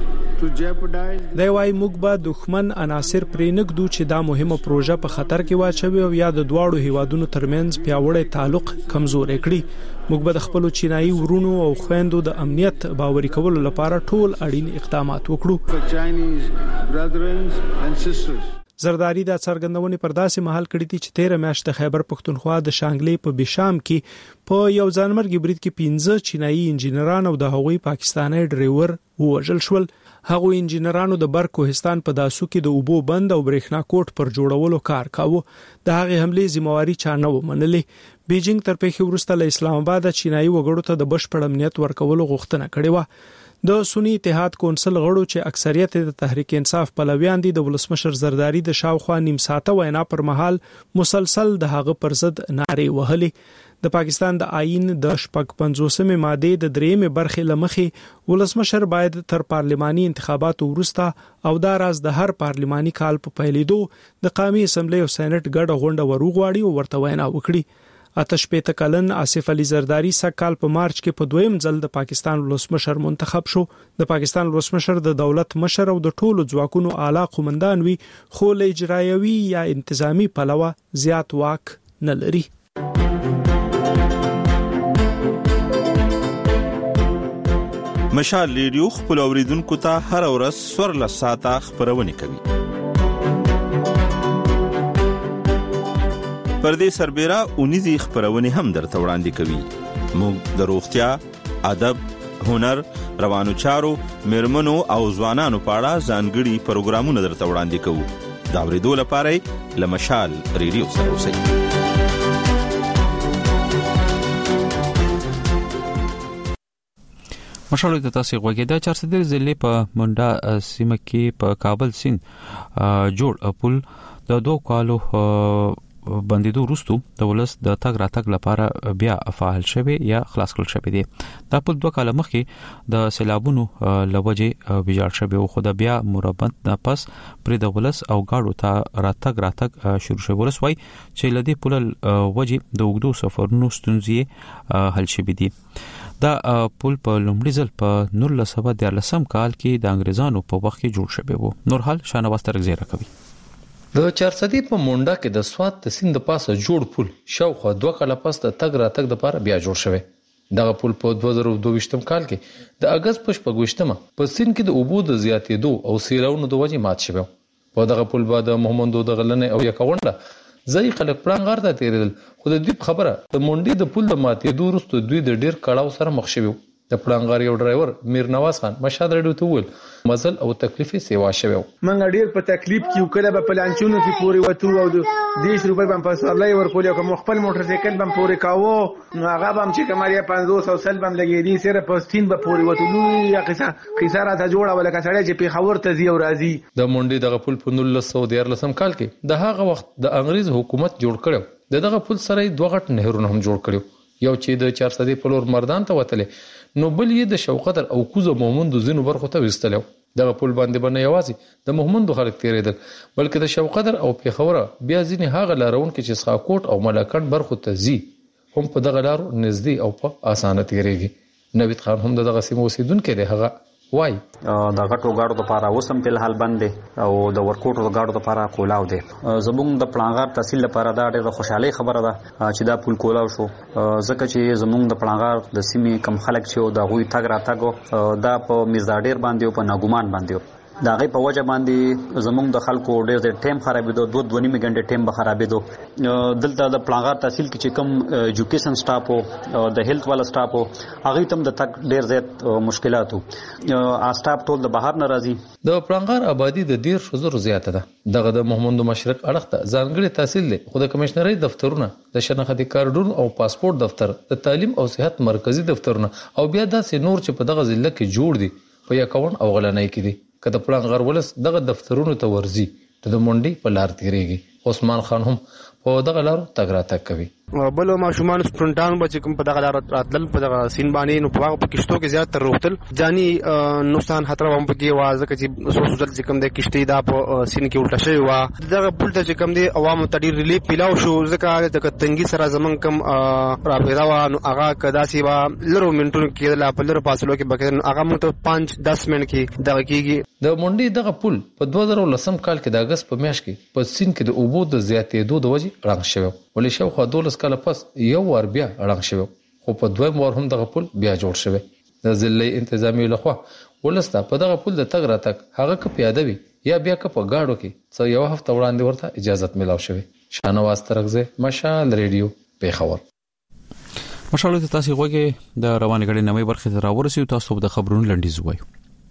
دی وايي موږ به دښمن عناصر پرې نږدو چې دا مهمه پروژه په خطر کې واچوي او یا د دواړو هیوادونو ترمنځ پیاوړی تعلق کمزور کړي. موږ به د خپل چینایي ورونو او خويندو د امنیت باوري کولو لپاره ټول اړین اقدامات وکړو. زرداری د څرګندونې پر داسې مهال کړی چې تیر میاشت د خیبر پښتونخوا د شانګلې په بشام کې په یو ځانمرګي برید کې پنځه چینایي انجینران او د هغوی پاکستاني ډرایور ووژل شول. هغوی انجینرانو د بر کوهستان په داسو کې د اوبو بند او برېښنا کوټ پر جوړولو کار کاوه. د هغې حملې ذمہواری چا نه ومنلې. بیجینګ تر پیښې وروسته له اسلام آباد چینایي وګړو ته د بشپړ امنیت ورکولو غوښتنه کړې و. د سنی اتحاد کونسل غړو چې اکثریت د تحریک انصاف پلویان دي د ولسمشر زرداری د شاوخوا نیم ساعته وینا پر مهال مسلسل د هغه پر ضد نارې وهلې. د پاکستان د آئین د شپږ پنځوسمې ماده د درېمې برخې لمخې ولسمشر باید تر پارلماني انتخاباتو وروسته او دا راز د هر پارلماني کال په پیلېدو د قومي اسمبلی او سېنات ګډه غونډه وروغواړي او ورته وینا وکړي. آتش پېته کلن آصف علي زرداری سکهال په مارچ کې په دویم ځل د پاکستان ولسمشر منتخب شو. د پاکستان ولسمشر د دولت مشر او د ټولو ځواکونو اعلی قومندان وي، خو له اجرایوي یا انتظامی پلوه زیات واک نه لري. مشال ریډیو خپل اوریدونکو ته هر ورځ څوارلس ساعته خبرونه کوي. پر دې سربېره اونیزي خبرونه هم درته وړاندې کوي. موږ د روغتیا، ادب، هنر، روانو چارو، میرمنو او ځوانانو په اړه ځانګړي پروګرامونه درته وړاندې کوو. دا ورېدو لپاره له مشال ریډیو سره اوسئ. مشال د تاسو غوږی د چارسدر ضلع په منډا سیمه کې په کابل سیند جوړ پل د دوه کالو بندیدو وروسته د ولس د تګ راتګ لپاره بیا فعال شوی یا خلاص کړل شوی دی. دا پل دوه کال مخکې د سیلابونو لوجې ویجاړ شوی او خو د بیا مربت د پس پر د ولس او گاډو ته راتګ راتګ شروع شوی. ولس وای چې لدی پل وجې د وګړو سفرونو ستونزې حل شوی دي. دا پل په لومړي ځل په نولس سوه دیارلسم کال کې د انګریزانو په وخت کې جوړ شوی وو. نور حال شانواز ترغزیره کوي. د چارسدی په مونډا کې د سوات د سیند په پاسه جوړ پل شاوخوا دوه کاله پس د تګ راتګ لپاره بیا جوړ شوی. دغه پل په دوه زره دوه کال کې د اگست په شپږم په سیند کې د اوبو د زیاتېدو او سیلاونو د وجې مات شوی. په دغه پل بعد محمدو د غلنې او یکاونډه ځای خلک پړنګار ته تیرېدل، خو د دې خبره د مونډي د پل د ماتېدو وروسته دوی د ډیر کړهو سره مخ شوی. د پړنګار یو ډرایور میر نواز خان مشهد رډیو ته ویل مزل او تکلیفي سیوا شوی. منګ ډیر په تکلیف کې کله په پلانچونو کې پوری وته او د دیش روپۍ باندې په سرلای ورکول او کوم خپل موټر سایکل باندې پوری کاوه نو هغه باندې چې کمالیا پنځوس او سل باندې لګې دي سره پستین به پوری وته نو یا قصه قصه را ته جوړه ولکه سړی چې په خبر ته زی او راځي. د مونډي دغه پل په نولس سوه دیارلسم کال کې د هغه وخت د انګریز حکومت جوړ کړو. د دغه پل سره دوه غټ نهرونه هم جوړ کړو، یو چې د چارسدی په لور مردان ته وتلې نو بل یې د شوقدر او کوزه مومند زینو برخو ته وستلو. دغه پل باندې باندې یوازې د مومند خلک تیرېدل بلکې د شوقدر او پیښوره بیا ځینې هغه لارون کې چې سخاکوټ او ملکان برخو ته زی هم په دغه لارو نږدې او په اسانه تیریږي. نوید خان هم دغه سیمه اوسیدونکو دی. هغه وای د غټو گاډو لپاره اوسم په حال باندې او د ورکوټو گاډو لپاره کولاو دي. زموږ د پلانغار تحصیل لپاره دا ډېره خوشحالي خبره ده چې دا پول کولاو شو، ځکه چې زموږ د پلانغار د سیمې کم خلک چې دا غوي تګ را تګو دا په میزاډیر باندې او په ناګومان باندې دا غي په وجه باندې زموږ د خلکو ډېر ډېر ټیم خرابېدو، دوه دوه نیمه غنټه ټیم به خرابېدو. دلته د پلانغار تحصیل کې چې کوم ایجوکیشن سټاف او د هیلث والا سټاف هغه تم د تک ډېر زیات مشکلات وو. ا سټاف ټول د بهر ناراضي. د پلانغار آبادی د ډیر شزر زیاته ده. دغه د محمد مشرق اړخ ته ځانګړي تحصیل دی، خو د کمشنري دفترونه، د شناختی کارډونو او پاسپورت دفتر، د تعلیم او صحت مرکزی دفترونه او بیا داسې نور چې په دغه ضلع کې جوړ دي په یکاون او غلنۍ کې دي. کله پلانغار ولس دغه دفترونو ته ورزي ته د مونډي په لار تیریږي. عثمان خان هم په دغه لار تګ راتګ کوي. بل ما شومان سپرنټان به کوم په دغه لار راتل په دغه سین باندې نو په هغه کشتو کې زیات تر روتل ځاني نقصان خطر هم پکې وازه چې سو سوزل چې کوم د کشتي دا په سین کې الټه شوی و. دغه پول ته چې کوم دی عوامو ته ډیر ریلیف پیلاو شو، ځکه د تنګي سره زمون کوم رابطه و نو هغه کدا سی وا لرو منټونو کې لا په لرو فاصلو کې بکر هغه مو ته پانچ دس منټ کې دغه کېږي. د مونډي دغه پول په دوه زره لسم کال کې د اگست په میاشت کې په سین کې د اوبو د زیاتېدو د وجې رنګ شوی، ولې شاوخوا دولس کاله پس یو وار بیا رنګ شوی، خو په دویم وار هم دغه پول بیا جوړ شوی. د ضلعي انتظامی لخوا ولسته په دغه پول د تګ راتګ هغه که پیاده وي یا بیا که په گاډو کې څو یو هفته وړاندې ورته اجازه ملاو شوه. شانواز ترغزه مشال ریډیو پیښور. مشال ته تاسو غوږی د روانه غړي نمې برخه ته راورسیو. تاسو د خبرونو لنډیز وایو.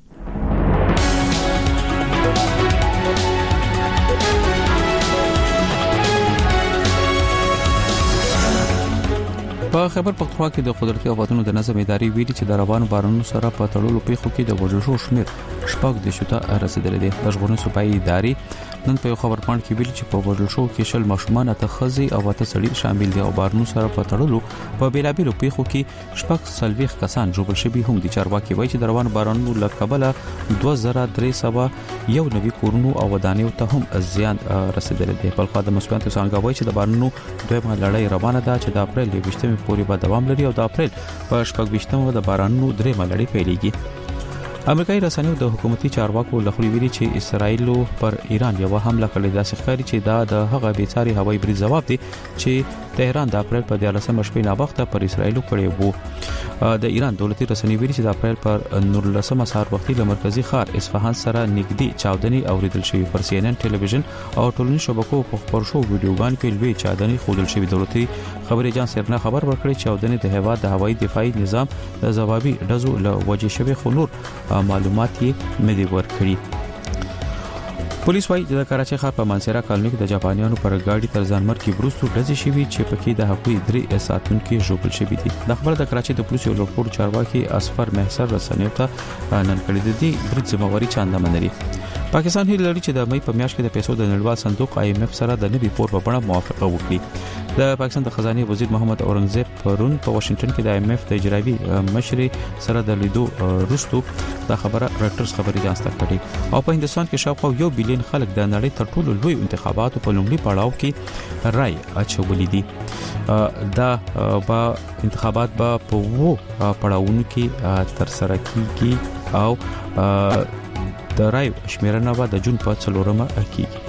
په خبر پختونخوا کې د قدرتي آفاتونو د نظم ادارې ویلي چې د روانو بارانونو سره په تړلو پیښو کې د وژل شو شمیر شپږ د شته رسیدلې دي. د ژغورنې صوبایي ادارې نن په خبر پاڼه کې ویلي چې په وژل شو کې شل ماشومان ته خزي او ته سړي شامل دي او بارانونو سره په تړلو په بیلابیلو پیښو کې شپږ سلويخ کسان ژوبل شوي هم دي. چارواکي وایي چې د روانو بارانونو له کبله دوه زره درې سوه یو نوي کورونو او ودانیو ته هم زیان رسیدلې دي. په خاطر د مسؤلیت څنګه وایي چې د بارانونو دویمه لړۍ روانه ده چې د اپریل یوویشتمې پورې به دوام لري او د اپریل په شپږ ویشتمه د بارانونو درې ملړۍ پیلېږي. امریکایي رسنیو د حکومتي چارواکو لخوا ویلي چې اسرایل پر ایران یو حمله کړې ده. ښکاري چې دا د هغه بیچاري هوایي برید جواب دی چې تهران د اپریل په دیارلسمه شپې نه وخت پر اسرایل کړی وو. د ایران دولتي رسنۍ ویلي چې د اپریل پر نولسمه سهار وختي د مرکزی ښار اصفهان سره نږدې چاودنې اوریدل شوې. پر سی ان ان ټلویزیون او ټولنیزو شبکو په خبر شو ویډیوګان کې لوی چاودنې خودل شوې. دولتي خبري جان سرنا خبر ورکړي چې چاودنې د هوا د هوایي دفاعي نظام د ځوابي ډزو له وجې شوې خو نور معلومات یې نه دی ورکړي. پولیس وايي چې د کراچۍ ښار په مانسیرا کالونی کې د جاپانیانو پر گاډي تر ځانمر کې بروستو ډزې شوې چې پکې د حقوقي درې ساتونکو ژوبل شوي دي. د خبر د کراچۍ د پولیسو لوړپوړو چارواکي اسفر محسر رسنیو ته نن کړي دي برید ذمہواری چاندا منري. پاکستان هیله لري چې د مې په میاشت کې د پیسو د نړیوال صندوق آی ایم اف سره د نوي پور په بڼه موافقه وکړي. د پاکستان د خزانه وزیر محمد اورنګزیب پرون په واشنگټن کې د آی ایم اف د اجرایي مشر سره د لیدو وروسته دا خبره راټرز خبري جانسته کړي. او په هندستان کې شاوخوا یو بلین خلک د نړۍ تر ټولو لوی انتخاباتو په لومړي پړاو کې رائے اچولې دي. دا با انتخابات به په وو پړاوونو کې تر سره کیږي او د رائے شمیرنه به د جون په څلورمه کیږي.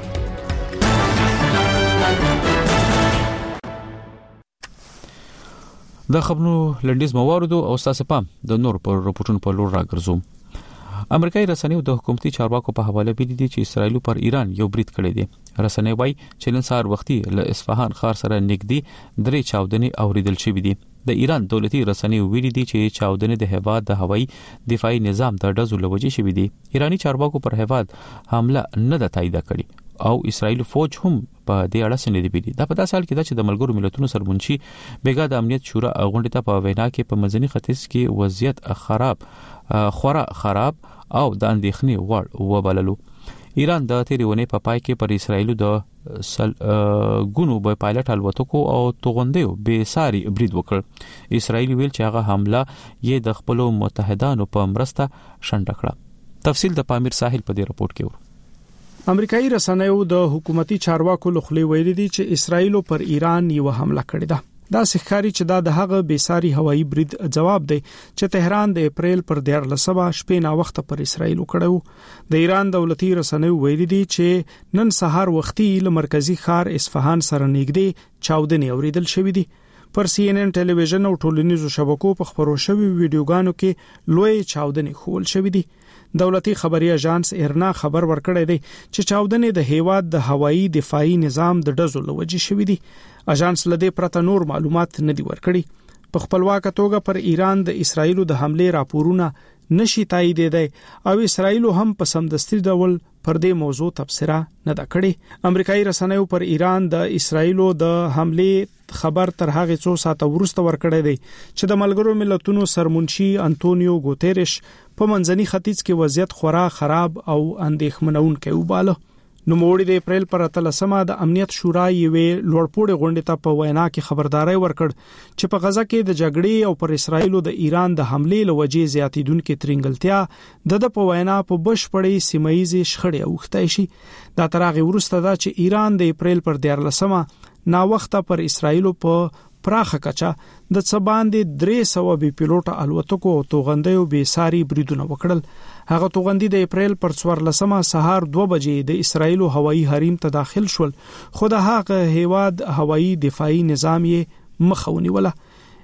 د خبرونو لنډیز موارد او تاسو پام د نور پر رپورټونو په لور راګرځوم. امریکایي رسنیو د حکومتي چارواکو په حواله ویلي دي چې اسرایل پر ایران یو برید کړی دی. رسنۍ وايي چې نن سهار وختي له اصفهان ښار سره نږدې درې چاودنې اوریدل شوې دي. د ایران دولتي رسنۍ ویلي دي چې چاودنې د هیواد د هوایي دفاعي نظام د ډزو لوجې شوې دي. ایرانی چارواکو پر هیواد حمله نه ده تایید کړې او اسرایل فوج هم په دې اړه سند دی بيدي. دا په داسې حال کې دا چې د ملګرو ملتونو سرمنشي بیګا د امنیت شورا غونډه ته په وینا کې په منځني ختیځ کې وضعیت خراب خورا خراب او د اندېښنې وړ وبللو. ایران د تیریونې په پای کې پر اسرایل د سل ګونو به پایلټ الوتکو او توغندیو به ساري برید وکړ. اسرایل ویل چې هغه حمله یې د خپل متحدانو په مرسته شنډ کړه. تفصیل د پامیر ساحل په دې رپورت کې ورو. امریکایي رسنیو د حکومتي چارواکو لخوا ویلي دي چې اسرایل پر ایران یو حمله کړې ده. دا ښکاري چې دا د هغه بیساري هوایي برید جواب دی چې تهران د اپریل پر دیارلسمه شپې نا وخت پر اسرایل وکړو. د ایران دولتي رسنیو ویلي دي چې نن سهار وختي له مرکزی ښار اصفهان سره نږدې چاودنې اوریدل شوې دي. پر سی ان ان ټلویزیون او ټولنیزو شبکو په خبرو شوی ویډیوګانو کې لوی چاودنې خول شوې دي. دولتي خبري اژانس ایرنا خبر ورکړی دی چې چاودنې د هیواد د هوایي دفاعي نظام د ډزو لوجې شوې دي. اژانس لدې پرته نور معلومات نه دی ورکړي. په خپلواک توګه پر ایران د اسرایل د حمله راپورونه نشي تایید دی او اسرایل هم په سمدستي ډول پر دې موضوع تبصره نه دا کړي. امریکایي رسنیو پر ایران د اسرایل د حمله خبر تر هغه څو ساعت وروسته ورکړی دی چې د ملګرو ملتونو سرمنشي انټونیو ګوتيريش په منځني ختیځ کې وضعیت خورا خراب او اندېښمنونکی وباله. نو موړي د اپریل پر اتلسمه د امنیت شورا یوې لوړپوړې غونډې ته په وینا کې خبرداري ورکړ چې په غزا کې د جګړې او پر اسرایل د ایران د حمله لوجې زیاتیدونکو ترنګلتیا د د په وینا په بشپړې سیمایي شخړې اوختای شي. دا ترغه ورسته دا چې ایران د اپریل پر دیارلسمه نا وخت پر اسرایل په پراخه کچا د څباندې درې سوه بي پیلوټ الوتکو او توغندیو به ساري بریدونه وکړل. هغه توغندي د اپریل پر څوارلسمه سهار دوه بجې د اسرایل هوایي حریم ته داخل شول خو د هغه هیواد هوایي دفاعي نظام یې مخاوني ولا.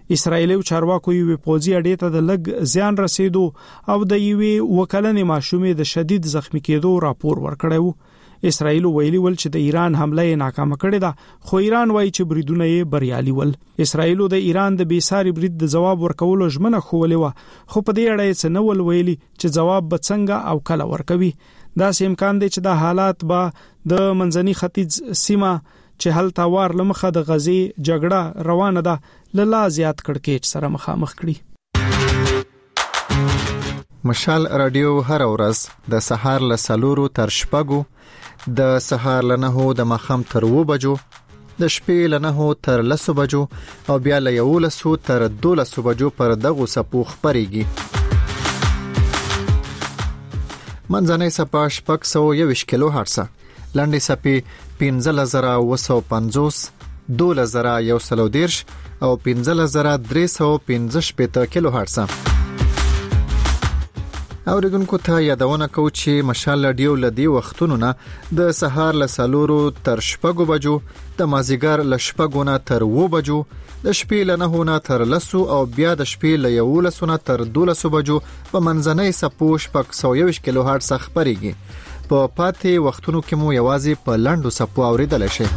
اسرایلی چارواکو یو پوزي اډې ته د لګ زیان رسیدو او د یوې وکلنې ماشومې د شدید زخمی کېدو راپور ورکړی. اسرایل ویلي ول چې د ایران حمله یې ناکامه کړې ده، خو ایران وایي چې بریدونه یې بریالي ول. اسرایل د ایران د بیساري برید د جواب ورکولو ژمنه خوولې و، خو په دې اړه یې څه نه ول ویلي چې جواب به څنګه او کله ورکوي. دا سم امکان دی چې د حالات به د منځني ختیځ سیمه چې هلته وار لمخه د غزي جګړه روانه ده له لا زیات کړکېچ سره مخامخ کړي. مشال رادیو هر ورځ د سهار له سلورو تر شپږو، د سهار له نهو د ماښام تر اوو بجو، د شپې له نهو تر لسو بجو او بیا له یولسو تر دولسو بجو پر دغو څپو خپرېږي. منځنۍ څپه شپږ سوه یوویشت کیلو هرټز، لنډې څپې پنځه زره اوه سوه پنځوس، دولس زره یو سل او دېرش او پنځه زره درې سوه پنځه شپېته کیلو هرټز. اوریدونکو ته یادونه کوو چې مشال رادیو لدی وختونو نه د سهار له سلورو تر شپږو بجو، د مازیګر له شپږو نه تر اوو بجو، د شپې له نهو نه تر لسو او بیا د شپې له یولسو نه تر دولسو بجو په منځنۍ څپو شپږ سوه یوویشت کیلو هرټز خپرېږي. په پاتې وختونو کې مو یوازې په لنډو څپو اوریدل شي.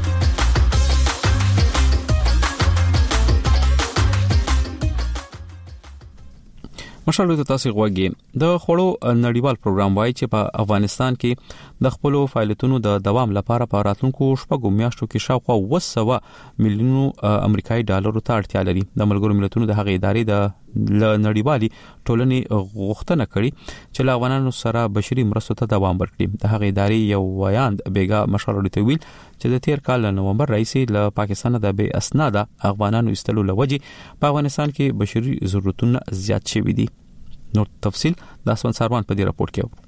مشالو ته تاسو غوږی د خړو نړیوال پروګرام وایي چې په افغانستان کې د خپل فعالیتونو د دوام لپاره په راتلونکو شپږو میاشتو کې شاوخوا اوه سوه میلیونو امریکایي ډالرو ته اړتیا لري. د ملګرو ملتونو د هغې ادارې د نړیوالي ټولنې غوښتنه کړې چې له افغانانو سره بشري مرستو ته دوام ورکړي. د هغې ادارې یو ویاند بیګا مشالو ته ویل چې د تیر کال نومبر راځي له پاکستان د بې اسناده افغانانو استلو لوجي په افغانستان کې بشري ضرورتونه زیات شوي دي. نو تفصیل د اسمان سروان په دې راپور کې.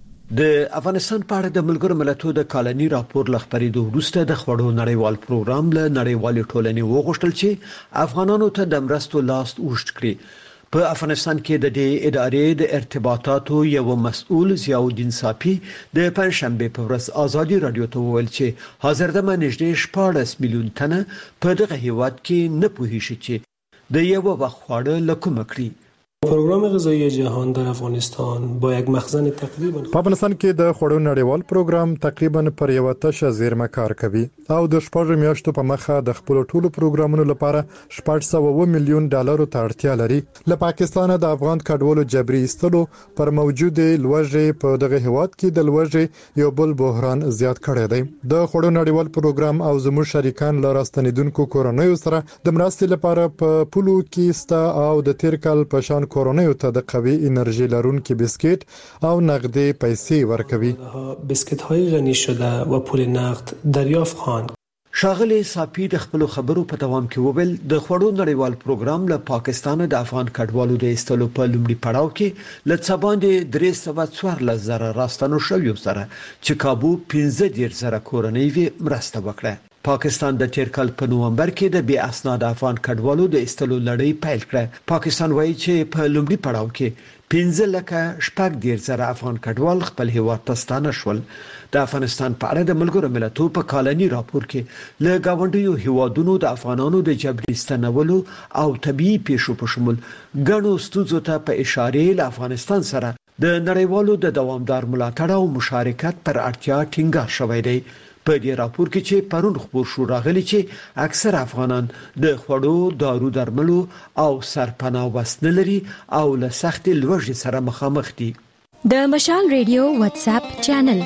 د افغانستان په اړه د ملګرو ملتونو د کالني راپور لخبرېدو وروسته د خړو نړیوال پروګرام له نړیوالې ټولنې وغوښتل چې افغانانو ته د مرستو لاس اوږد کړي. په افغانستان کې د دې ادارې د ارتباطاتو یو مسؤل ضیاءالدین صافي د پنځشنبه په ورځ ازادي رادیو ته وویل چې حاضر د نږدې شپاړس میلیون تنه په دغه هیواد کې نه پوهیږي چې د یو وخت خواړه لکوم کړی. پروگرام غذایی جهان در افغانستان با یک مخزن تقریبا په افغانستان کې د خوړو نړیوال پروګرام تقریبا پر یو تشه زیرمه کار کوي او د شپږ میاشتو په مخه د خپل ټولو پروګرامونو لپاره شپږ سوه اووه میلیون ډالرو ته اړتیا لري. له پاکستان د افغان کډوالو جبري ایستلو پر موجوده لوږې په دغه هیواد کې د لوږې یو بل بحران زیات کړی دی. د خوړو نړیوال پروګرام او زموږ شریکان له راستنیدونکو کورنیو سره د مرستې لپاره په پولو کې ستا او د تیر کال په شان کورنیو ته د قوي انرژي لرونکي بسکټ او نقدي پیسې ورکوي. بسکټ های غنی شده و پول نقد دریافت خواهند. شاغلی صافي د خپل خبرو په دوام کې وویل د خوړو نړیوال پروګرام له پاکستان د افغان کډوالو د ایستلو په لومړي پړاو کې ل څه باندې درې سوه څوارلس زره راستنو شویو سره چې کابو پنځه دېرش زره کورنۍ وی مرسته وکړه. پاکستان د تیر کال په نومبر کې د بې اسناد افغان کډوالو د ایستلو لړۍ پیل کړه. پاکستان وایي چې په لومړي پړاو کې پنځه لکه شپږ دېرش زره افغان کډوال خپل هیواد ته ستانه شول. د افغانستان په اړه د ملګرو ملتونو په کالني راپور کې له گاونډیو هیوادونو د افغانانو د جبري ستنولو او طبيعي پیښو په شمول غنو ستونزو ته په اشاره له افغانستان سره د نړیوالو د دوامدار ملاتړ او مشارکت پر اړتیا ټینګار شوی دی. په دې راپور کې چې پرون خبر شو راغلی چې اکثر افغانان د خوړو، دارو درملو او سرپناه وسنه لري او له سخت لوږې سره مخامخ دي. د مشال ریډیو واتس اپ چینل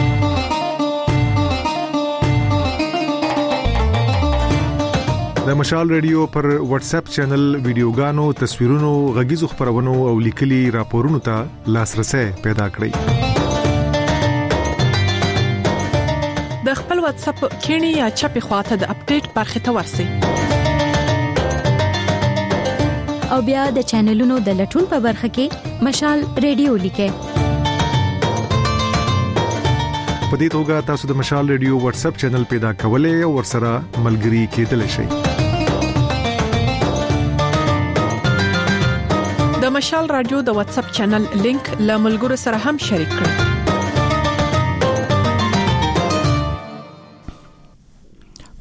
د مشال ریډیو پر واتس اپ چینل ویډیوګانو، تصویرونو، غږیزو خبرونو او لیکلي راپورونو ته لاسرسي پیدا کړئ. د خپل واتس اپ کینی یا چپی خواته د اپډیټ برخه ته ورسئ او بیا د چینلونو د لټون په برخه کې مشال ریډیو لیکئ. په دې توګه تاسو د مشال ریډیو واتس اپ چینل پیدا کولای او ورسره ملګري کېدلی شئ. د مشال رادیو د واتس اپ چینل لینک له ملګرو سره هم شریک کړئ.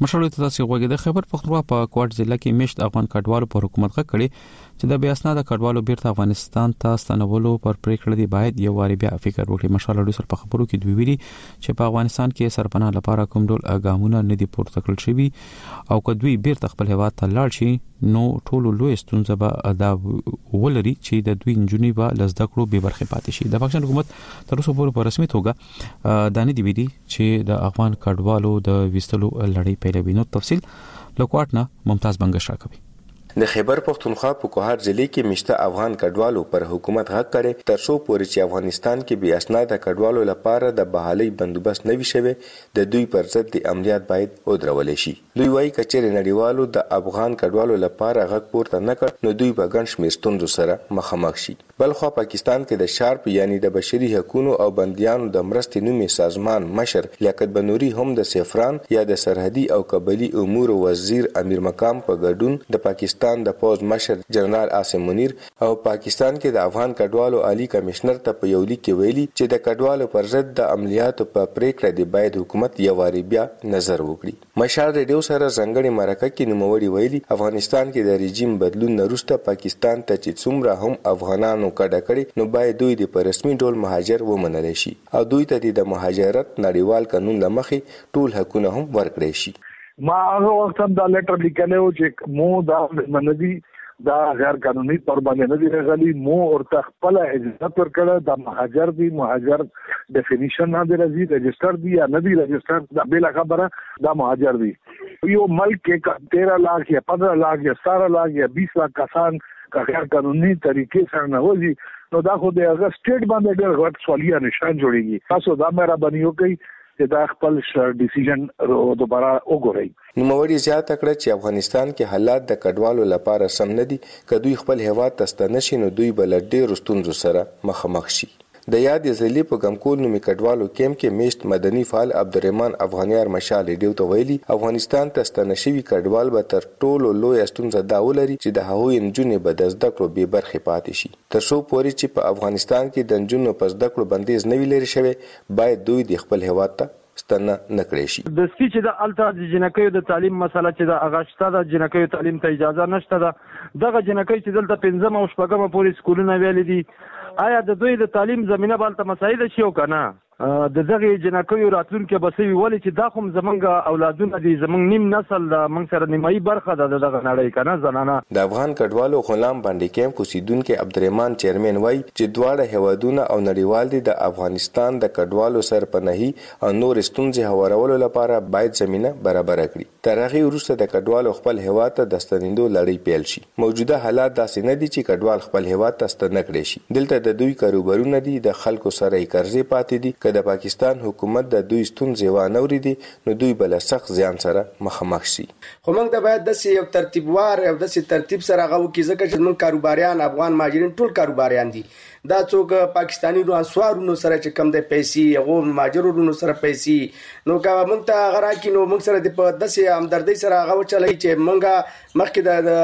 مشال تاسو غوږی د خبر پختونخوا په کوټ ضلع کې مشت افغان کډوالو پر حکومت غږ کړي چې د بیا اسناد کډوالو بیرته افغانستان ته ستنولو پر پریکړه دی باید یو واری بیا فکر وکړي. مشال اډو سره په خبرو کې دوی ویلي چې په افغانستان کې سرپناه لپاره کوم ډول اګامونه نه دي پورته کړل شوی او کدوې بیرته خپل هیواد ته لاړ شي نو ټولو لوی ستونزه به ادا ولري چې د دوی انجونی به لزده کړو به برخه پاتې شي. د پاکستان حکومت تر اوسه پورې په رسمي توګه دانه دی ویلي چې د افغان کډوالو د وستلو لړۍ پیلوي. نو تفصیل لکوټ نه ممتاز بنگش راکوي. د خیبر پختونخوا په کوهار ضلع کې مشته افغان کډوالو پر حکومت حق کړي تر څو پورې چې افغانستان کې بیا اسناد کډوالو لپاره د بحالي بندوبست نوي شوی د دوی پر ضد د عملیات باید ودرول شي. دوی وايي کچېر نړیوالو د افغان کډوالو لپاره حق پورته نه کړ نو دوی به ګڼ شمېر ستونزو سره مخامخ شي. بلخو پاکستان کې د شارپ یعنی د بشري حقوقو او بنديانو د مرستې نومي سازمان مشر لیاقت بنوري هم د سفران یا د سرحدي او قبلي امور وزیر امیر مقام په ګډون د پاکستان د پوز مشر جنرال عاصم منیر او پاکستان کې د افغان کډوالو عالی کمشنر ته په یو لیک کې ویلي چې د کډوالو پر ضد د عملیاتو په پریکړه دی باید حکومت یو واری بیا نظر وکړي. مشال ریډیو سره ځنګړي مرکه کې نوموړي ویلي افغانستان کې د رژیم بدلون وروسته پاکستان ته چې څومره هم افغانانو کډه کړي نو باید دوی د رسمي ډول مهاجر ومنل شي او دوی ته د مهاجرت نړیوال قانون لمخې ټول حقوقونه هم ورکړي شي. ما هغه وخت هم دا لیټر لیکلو چې مو دا مندي دا غیر قانوني تور باندې نه دی راغلي مو ورته خپل اجازه ورکړه د مهاجر دی مهاجر ډیفینیشن نه دی راځي رجستر دی یا نه دی رجستر دا بل خبره دا مهاجر دی. یو ملک کې تیرہ لاکھ یا پندرہ لاکھ یا سترہ لاکھ یا بیس لاکھ کسان که غیر قانوني طریقې سره نه وځي نو دا خو د هغه سټیټ باندې ډېر غټ سوالیه نشان جوړیږي. تاسو دا مې را بنیو کوي چې دا خپل ډیسیژن دوباره وګورئ. نوموړي زیاته کړه چې افغانستان کې حالات د کډوالو لپاره سم نه دي که دوی خپل هیواد ته ستنه شي نو دوی به له ډېرو ستونزو سره مخامخ شي. د یاد ضلع په ګمکول نومي کډوالو کیمپ کې میشت مدني فعال عبدالرحمن افغانیار مشال ریډیو ته ویلي افغانستان ته ستنه شوي کډوال به تر ټولو لویه ستونزه دا ولري چې د هغوی نجونې به د زده کړو بې برخې پاتې شي. تر څو پورې چې په افغانستان کې د نجونو په زده کړو بندیز نه وي لرې شوی باید دوی د خپل هیواد ته ستنه نکړي شي. د سپیچ د الټا د جنکیو د تعلیم مسله چې د اغاشته د جنکیو تعلیم ته اجازه نشته ده دغه جنکی چې دلته پنځم او شپږم پورې سکولونه ویل دي آیا د دوی د تعلیم زمينه بالته مسایل شي او کنه د دغه جنکیو راتلونکي بسوي ولې چې دا کوم زمونږ اولادونه دي زمونږ نیم نسل د موږ سره نیمایي برخه ده دغه نړۍ کنه زنانه. د افغان کډوالو غلام باندې کیمپ اوسیدونکو عبدالرحمن چیرمن وای چې دواړه هوادونه او نړیوال دي د افغانستان د کډوالو سرپناهي او نور ستونزې هوارولو لپاره باید زمينه برابر کړي. تر هغه وروسته د کډوالو خپل هیواد ته د ستنېدو لړۍ پیل شي. موجوده حالات داسې نه دي چې کډوال خپل هیواد ته ستنه کړي شي. دلته د دوی کاروبارونه دي د خلکو سره یې قرضې پاتې دي د پاکستان حکومت د دوی ستونزې وانه وريدي نو دوی بل سخت زیان سره مخامخ شي. خو موږ د باید د یو ترتیبوار او د ترتیب سره غو کې ځکه چې موږ کاروباریان افغان مهاجرین ټول کاروباریان دي دا څوک پاکستانی روانسوارونو سره چې کم د پیسې هغه مهاجرونو سره پیسې نو کا موږ ته غرا کې نو موږ سره د داسې همدردی سره غو چلای چې موږ مخکې د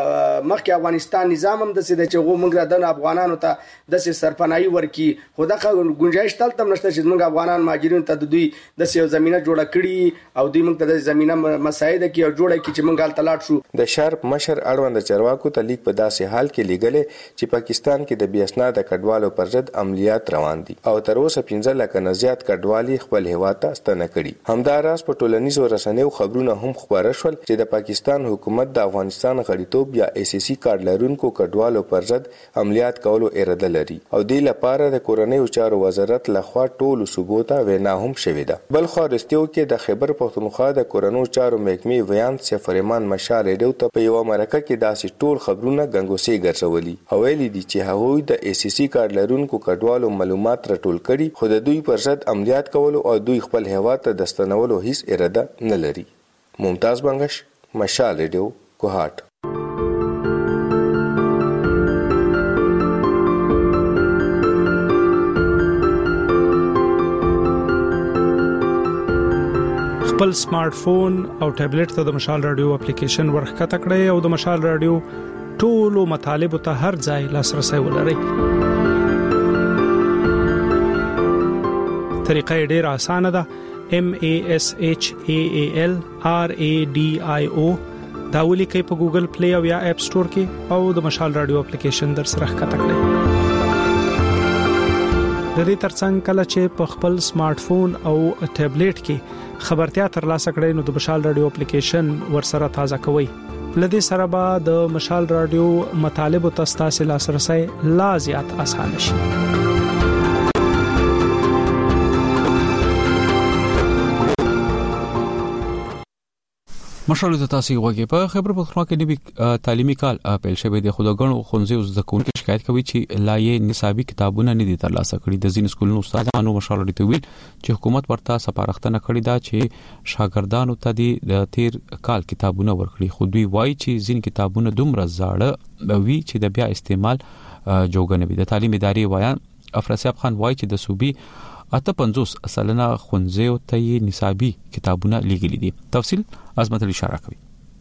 مخکې افغانستان نظام هم د سې چې هغه موږ د افغانانو ته د سرپناهي ورکی خو دا گنجائش تل تم نشته چې موږ افغانان مهاجرین ته د دوی د یو زمينه جوړه کړي او دوی موږ ته د زمينه مساعده کې او جوړه کې چې موږ حالت لاټ شو. د شارپ مشر اړوند چرواکو ته لیک په داسې حال کې لیږل چې پاکستان کې د بیا اسناد کډوالو پر ضد عملیات روان دي او تر اوسه پنځه لکه نه زیات کډوالي خپل هیواد ته ستنه کړي. همداراز په ټولنیزو رسنیو خبرونه هم خبره شول چې د پاکستان حکومت د افغانستان غړیتوب یا ای سی سی کارت لرونکو کډوالو پر ضد عملیات کولو اراده لري او د لپاره د کورنیو چارو وزارت لخوا ټولو صوبو ته وینا هم شوې ده. بل خو رستیو کې د خیبر پختونخوا د کورنیو چارو محکمې ویان سفرمان مشال ریډیو ته په یو مرکه کې داسې ټول خبرونه غنګوسي ګرځولي او ویلي دي چې هغوی د ای سی سی کارت لرونکو کډوالو معلومات راټول کړي خو د دوی پر ضد عملیات کولو او دوی خپل هیواد ته د ستنولو هیڅ اراده نه لري. ممتاز بنگش مشال ریډیو کوهات. خپل سمارټ فون او ټابلیټ ته د مشال رادیو اپلیکیشن ورخکته کړئ او د مشال رادیو ټولو مطالب ته هر ځای لاسرسي ولرئ. طریقه ډیره اسانه ده. M A S H A A L R A D I O دا ولیکئ په ګوګل پلی او یا اپ سٹور کې او د مشال رادیو اپلیکیشن در سره ښکته کړئ. د دې ترڅنګ کله چې په خپل سمارټ فون او ټابلیټ کې خبرتیا ترلاسه کړئ نو د مشال رادیو اپلیکیشن ورسره تازه کوئ. لدې سره به د مشال رادیو مطالب او تاسو لاسرسي لا زیات آسان شي. مشال د تاسو غوږی په خبر پښتونخوا کې نوي تعلیمي کال پیل شوی دی. خو د غنو خونځي او زکونکو شکایت کوي چې لا یې نصابي کتابونه نه دي ترلاسه کړي. د ځین سکولونو استادانو مشال لري ویل چې حکومت ورته سپارښتنه کړې ده چې شاګردانو ته د تیر کال کتابونه ورکړي. خو دوی وایي چې ځین کتابونه دومره زاړه وي چې د بیا استعمال جوګ نه وي. د تعلیم ادارې وایي افراسیاب خان وایي چې د صوبې اته پنځوس سلنه خونځیو ته نصابي کتابونه لیږلي دي. تفصیل عظمت علي اشاره کوي.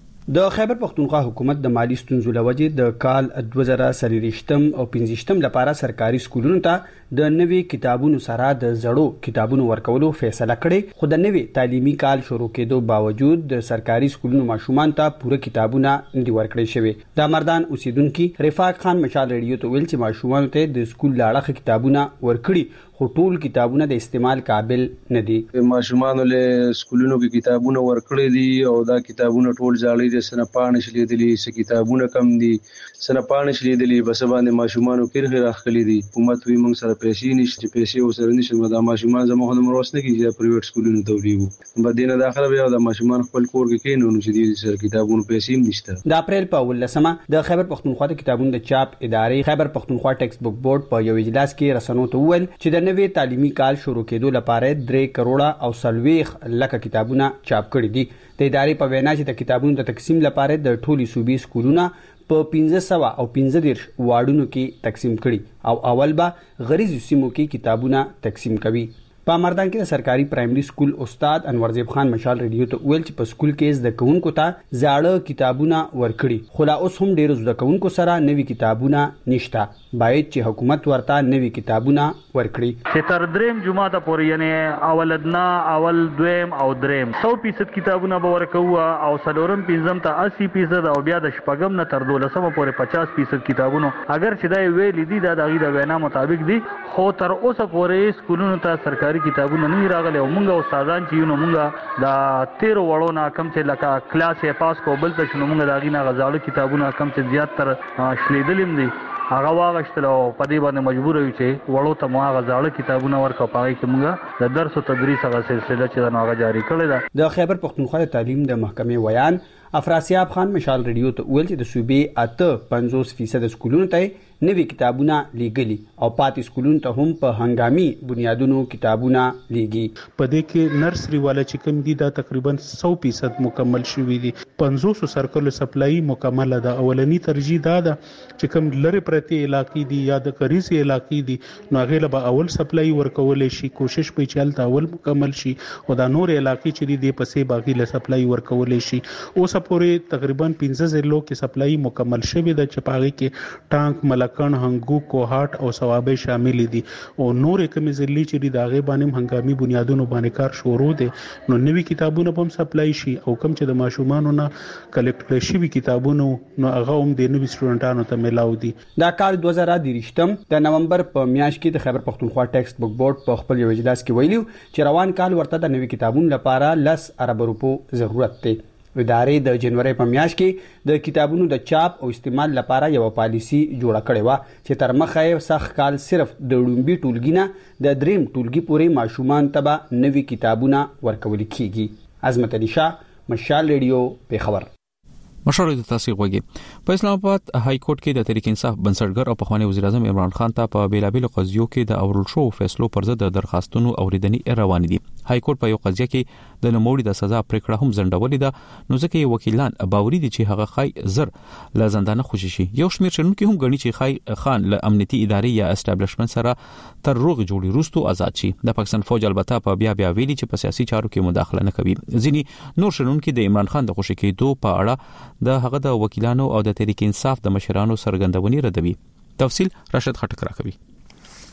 د خیبر پښتونخوا حکومت د مالی ستونزو لوجې د کال دوه زره څلوېښتم او پنځه لپاره سرکاري سکولونو ته د نوي کتابونو سره د زړو کتابونو ورکولو فیصله کړې. خو د نوي تعلیمي کال شروع کېدو باوجود د سرکاري سکولونو ماشومان ته پوره کتابونه نه دي ورکړل شوي. د مردان اوسیدونکو رفاق خان مشال ریډیو ته ویل چې ماشومان ته د سکول لاړه کتابونه ورکړي خو ټول کتابونه د استعمال قابل نه دي. ماشومان له سکولونو کې کتابونه ورکړي دي او دا کتابونه ټول ځاړي د سنپانه شلې دي. س کتابونه کم دي سنپانه شلې دي بس باندې ماشومان کېرغه راخلي دي. حکومت وی موږ سره پیسې نشته پیسې وسره نشو دا ماشومان زموږ د مروسنه کې چې پرایویټ سکولونو ته وړي بدینه داخله بیا د ماشومان خپل کور کې کینو چې دي سره کتابونه پیسې نشته. د اپریل په ولسمه د خیبر پښتونخوا د کتابونو د چاپ ادارې خیبر پښتونخوا ټیکسټ بک بورډ په یو اجلاس کې رسنو ته وویل چې د نوي تعلیمي کال شروع کېدو لپاره درې کروڑه او سلويخ لکه کتابونه چاپ کړي دي. د ادارې په وینا چې د کتابونو د تقسیم لپاره د ټولي صوبې سکولونو په پنځه سوه او پنځه دېرش واډونو کې تقسیم کړي او اول به غریزي سیمو کې کتابونه تقسیم کوي. په مردان کې د سرکاري پرایمري سکول استاد انورزیب خان مشال ریډیو ته ویل چې په سکول کې زده کوونکو ته زاړه کتابونه ورکړي خو لا اوس هم ډېر زده کوونکو سره نوي کتابونه نشته. باید چې حکومت ورته نوي کتابونه ورکړي چې تر دریم جمعه پورې یعنی اول ادنا اول دویم او دریم سو فیصد کتابونه به ورکوه او څلورم پنځم ته اسی فیصد او بیا د شپږم نه تر دولسمه پورې پچاس فیصد کتابونه اگر چې دا ویل دي دا د غیر وینا مطابق دي خو تر اوسه پورې سکولونو ته سرکاري کتابونه نه راغلي او موږ استادان چې یو موږ د تیر وړو نه کم چې لکه کلاس یې پاس کو بل ته شنو موږ دا غینه غزاړه کتابونه کم چې زیات تر شلیدلم دي هغه واغشتل او په دې باندې مجبور یو چې وړو ته ما غزاړه کتابونه ورکو پای کې موږ د درس او تدریس هغه سلسله چې دا هغه جاری کړل ده. د خیبر پښتونخوا تعلیم د محکمې ویان افراسیاب خان مشال ریډیو ته ویل چې د صوبې اته پنځوس فیصد سکولونو ته نوي کتابونه لیږلي او پاتې سکولونو ته هم په هنګامي بنیادونو کتابونه لیږي. په دې کې نرسري والا چې کوم دي دا تقریبا سو فیصد مکمل شوي دي. پنځوس سرکل سپلای مکمل ده. اولنی ترجیح دا ده چې کوم لری پرتی علاقې دي یا د کریزي علاقې دي نو هغه له اول سپلای ورکول شي کوشش په چل اول مکمل شي او دا نور علاقې چې دي د پسې باقي له سپلای ورکول شي. اوس پورې تقریبا پنځه زره کې سپلای مکمل شوی د چپاغي کې ټانک ملکن هنګو کوهات او ثوابه شامل دي او نور کوم ځلې چې د هغه باندې هنګامي بنیادونو باندې کار شروع دي نو نوي کتابونه هم سپلای شي او کوم چې د ماشومانو نه کلیکټ کړي شوی کتابونه نو هغه هم د نوي سټوډنټانو ته ملاو دي. دا کال دوه زره دریشتم د نومبر په میاشت کې د خیبر پښتونخوا ټیکسټ بک بورډ په خپل یو اجلاس کې ویلو چې روان کال ورته د نوي کتابونو لپاره لس ارب روپو ضرورت دی. ادارې د جنوري په میاشت کې د کتابونو د چاپ او استعمال لپاره یو پالیسی جوړه کړې و چې تر مخه یې سخت کال صرف د ډومبي ټولګي نه د دریم ټولګي پورې ماشومان ته نوي کتابونه ورکول کیږي. عظمت علي شاه مشال ریډیو په خبر. مشورې د تاسو غوږی. په اسلام آباد های کورټ کې د تحریک انصاف بنسټګر او پخوانی وزیر اعظم عمران خان ته په بیلابل قضیو کې د اورل شو فیصلو پر ضد درخواستونو اوریدنی روان دي. های کورټ په یو قضیه کې د نوموړي د سزا پریکړه هم ځنډولې ده نو ځکه وکیلان باوري دي چې هغه خای زر له زندانه خوشي شي. یو شمېر شنونکي هم غني چې خای خان له امنیتي ادارې یا اسټابلیشمنت سره تر روغ جوړي روستو آزاد شي. د پاکستان فوج البته په بیا بیا ویلي چې په سیاسي چارو کې مداخله نه کوي. ځینی نور شنونکي د عمران خان د خوشي کېدو په اړه د هغه د وکیلانو او د تحریک انصاف د مشرانو سرګندونې ردوي. تفصیل راشد خټک راکوي.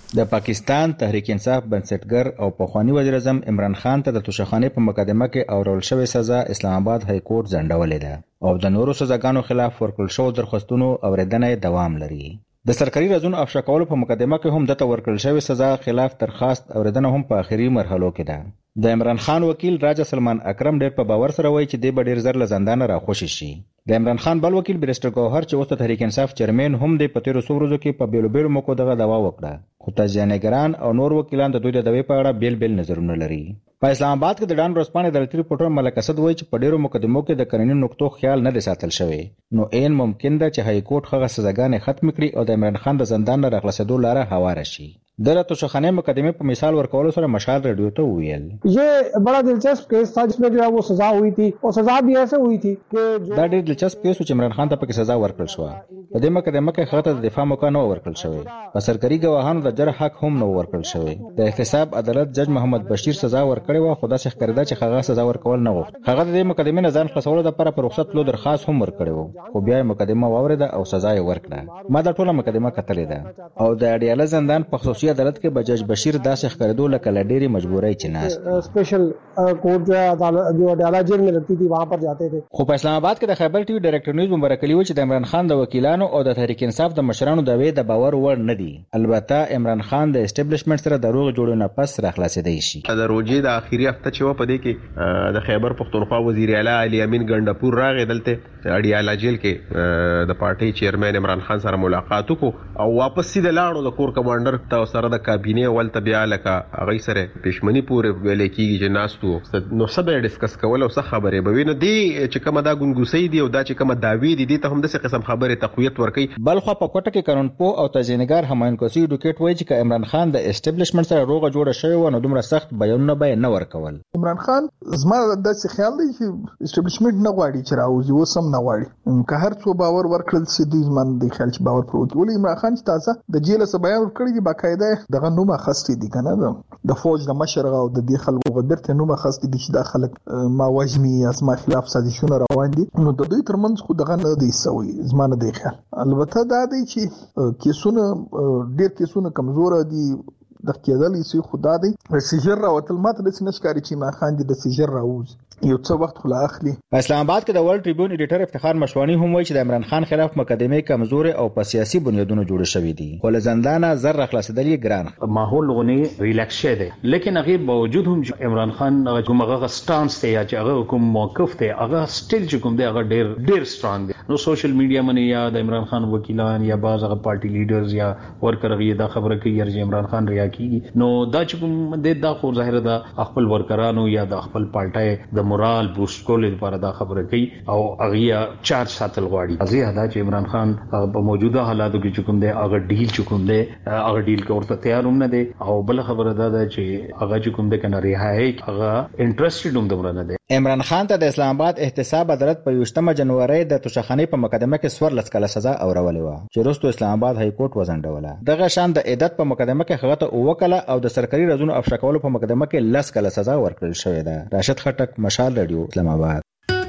د پاکستان تحریک انصاف بنسټګر او پخوانی وزیر اعظم عمران خان ته د توشخانه په مقدمه کې اورول شوې سزا اسلام آباد های کورټ ځنډولې ده او د نورو سزاګانو خلاف ورکړل شو درخواستونو اوریدنه دوام لري. د سرکاري رضون افشا کولو په مقدمه کې هم دته ورکړل شوې سزا خلاف درخواست اوریدنه هم په اخري مرحلو کې ده. د عمران خان وکیل راجا سلمان اکرم ډېر په باور سره وایي چې د بډیر زر لزندان را خوشی شي. د عمران خان بل وکیل بریسټر ګوهر چې اوس د تحریک انصاف چیرمن هم د پتیرو سورزو کې په بیلو بیلو موکو دغه دوا وکړه، خو تجزیه‌نګران او نور وکیلان د دوی د دوی په اړه بیل بیل نظرونه لري. په اسلام آباد کې د ډان ورسپانې عدالتي ریپورټر ملک اسد وایي چې په ډیرو مقدمو کې د قانوني نقطو خیال نه دی ساتل شوی، نو عین ممکن ده چې های کورټ هغه سزاګانې ختم کړي او د عمران خان د زندان نه راخلاصېدو لاره هواره شي. د توشخانه مقدمه په مثال ورکولو سره مشال ریډیو ته ویل یہ بڑا دلچسپ کیس تھا جس میں جو ہے وہ سزا ہوئی تھی اور سزا بھی ایسے ہوئی تھی کہ دا ډېر دلچسپ کیس چې عمران خان ته پکې سزا ورکړل شو. په دې مقدمه کې خاطر د دفاع موقع نه ورکړل شوی، په سرکاري ګواهانو د جرح حق هم نه ورکړل شوی. د احتساب عدالت جج محمد بشیر سزا ورکړی و، خو دا څه ښکارېده چې هغه سزا ورکول نه غوښت. هغه د دې مقدمې نه ځان خلاصولو لپاره پر رخصت تلو درخواست هم ورکړی و، خو بیا مقدمه واورېده او سزا یې ورکړه. ما دا ټوله مقدمه کتلې ده او د اډیاله زندان په خصوصي عدالت کې بجج بشیر داسې ښکارېدو لکه له ډېرې مجبورۍ چې ناست اسپیشل کورٹ جو ہے عدالت جو اډیاله جیل میں لگتی تھی وہاں پر جاتے تھے. خو په اسلام آباد کې د خیبر ټي وي ډایرکټر نیوز مبارک علي و چې د عمران خان د وکیلانو او د تحریک انصاف د مشرانو دعوی د باور وړ نه دي. البته عمران خان د اسټابلیشمنت سره د روغ جوړو نه پس راخلاصېدی شي. د روجې د اخیری هفته چې و په دې کې د خیبر پختونخوا وزیر اعلی علي امین ګندپور راغی دلته اډیاله جیل کې د پارټي چیرمن عمران خان سره ملاقات وکړو او واپس سیده لاړو د کور کمانډر ته سره د کابینه ولته بیا لکه هغه سره پښمنی پورې ویلې کیږي چې ناستو نو سبا ډیسکس کول او څه خبرې به ویني دی چې کومه دا ګونګوسې دی او دا چې کومه داوی دي ته هم د څه قسم خبره تقویت ورکړي. بل خو په کوټه کې قانون پو او تجزیه‌نګار همایون کوسی اډوکیټ وایي چې عمران خان د اسټابلیشمنت سره روغه جوړه شوی و نو دومره سخت بیانونه به نه ورکول. عمران خان زما داسې خیال دی چې اسټابلیشمنت نه غواړي چې راوځي، و سم نه غواړي که هر څو باور ورکړل سي دوی زما د خیال چې باور پروت ولې عمران خان چې تازه د جیل سره بیان ورکړي دی باقاعده دغه نوم اخستې دي کنه د فوج د مشر او د دې خلکو غبرته نوم اخستې دي چې د خلک ما وجني اسما خلاف سازشونه روان دي نو د دوی ترمنځ خو دغه نه دی سوي زما نه دی خیال. البته دا دی چې کیسونه ډېر کیسونه کمزور دي د کېدلې سي خدا دی سیجر راوتل ماته د سنشکاري چې ما خان دي د سیجر راوز یو څه وخت خلا اخلي. په اسلام آباد کې د ورلد ټریبیون ایډیټر افتخار مشوانی هم وایي چې د عمران خان خلاف مقدمه کمزورې او په سیاسي بنیادونو جوړ شوې دي، خو له زندانه زر خلاصېدل یې ګران. ماحول غونی ریلیکس شه دی لیکن هغه باوجود هم عمران خان کوم هغه سټانس ته یا چې هغه کوم موقف ته هغه سټیل چې کوم دی هغه ډیر ډیر سترونګ دی. نو سوشل میډیا باندې یا د عمران خان وکیلان یا بعض هغه پارټي لیډرز یا ورکر هغه دا خبره کوي چې عمران خان ریا کیږي، نو دا چې کوم د دا خو ظاهر ده خپل ورکرانو یا د خپل پارټي د مورال بوست کولو لپاره دا خبره کوي او هغه چارج ساتل غواړي. ازي دا چې عمران خان په موجوده حالاتو کې کوم دی هغه ډیل چې کوم دی هغه ډیل کوي ته تیار هم نه دی او بل خبره ده چې هغه چې کوم دی کنه رهایی هغه انټرېستډ هم دومره نه دی. عمران خان ته د اسلام آباد احتساب عدالت په یوشتمه جنوري د توشخانه په مقدمه کې سور لسکله سزا اورولې و چې وروسته اسلام آباد های کورټ وزنډوله. دغه شان د عدت په مقدمه کې هغه ته وکاله او د سرکاري رضون افشا کولو په مقدمه کې لسکله سزا ورکړل شوې ده. راشد خټک، مشال رادیو، اسلام آباد.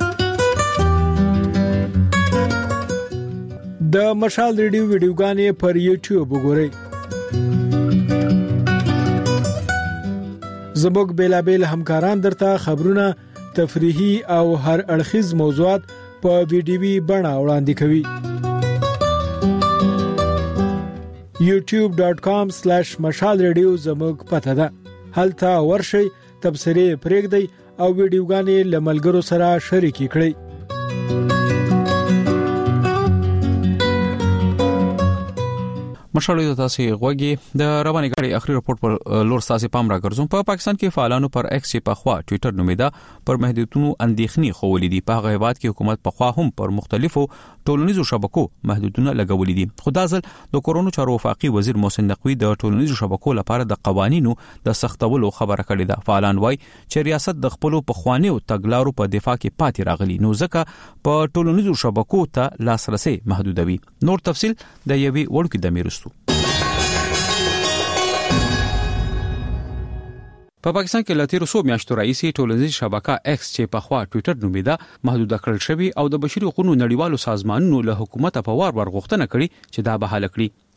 د مشال ریډیو ویډیوګانې پر یوټیوب وګورئ. زموږ بیلابیل همکاران درته خبرونه، تفریحي او هر اړخیز موضوعات په ویډیوي بڼه وړاندې کوي. یوټیوب ډاٹ کام سلیش مشال ریډیو زموږ پته ده. هلته ورشئ، تبصرې پرېږدئ او ویډیوګانې له ملګرو سره شریکې کړئ. مشالې تاسو غوږی د رواني غړي اخري رپورت پر لور تاسو پام را ګرځوم. په پاکستان کې فعالانو پر ایکس په خوا ټوئیټر نومیدا پر محدودیتونو اندېښنې خولې دي. په هغه هیواد کې حکومت په خوا هم پر مختلفو ټولنیزو شبکو محدودیتونه لګولې دي. خدا ځل د کورونو چارو وفاقي وزیر محسن نقوی د ټولنیزو شبکو لپاره د قوانینو د سختولو خبره کړې ده. فعالان وایي چې ریاست د خپل په خواني او تګلارو په دفاع کې پاتې راغلي، نو ځکه په ټولنیزو شبکو ته لاسرسي محدودوي. نور تفصيل د یوي وړکې د میرستو. په پاکستان کې لاتیرو سو میاشتو رئیسي ټولنیزي شبکه ایکس چې په خوا ټوئیټر نومیدا محدود کړل شوی او د بشري حقوقو نړیوالو سازمانونو له حکومت په وار ور غوښتنه کړې چې دا به حل کړي.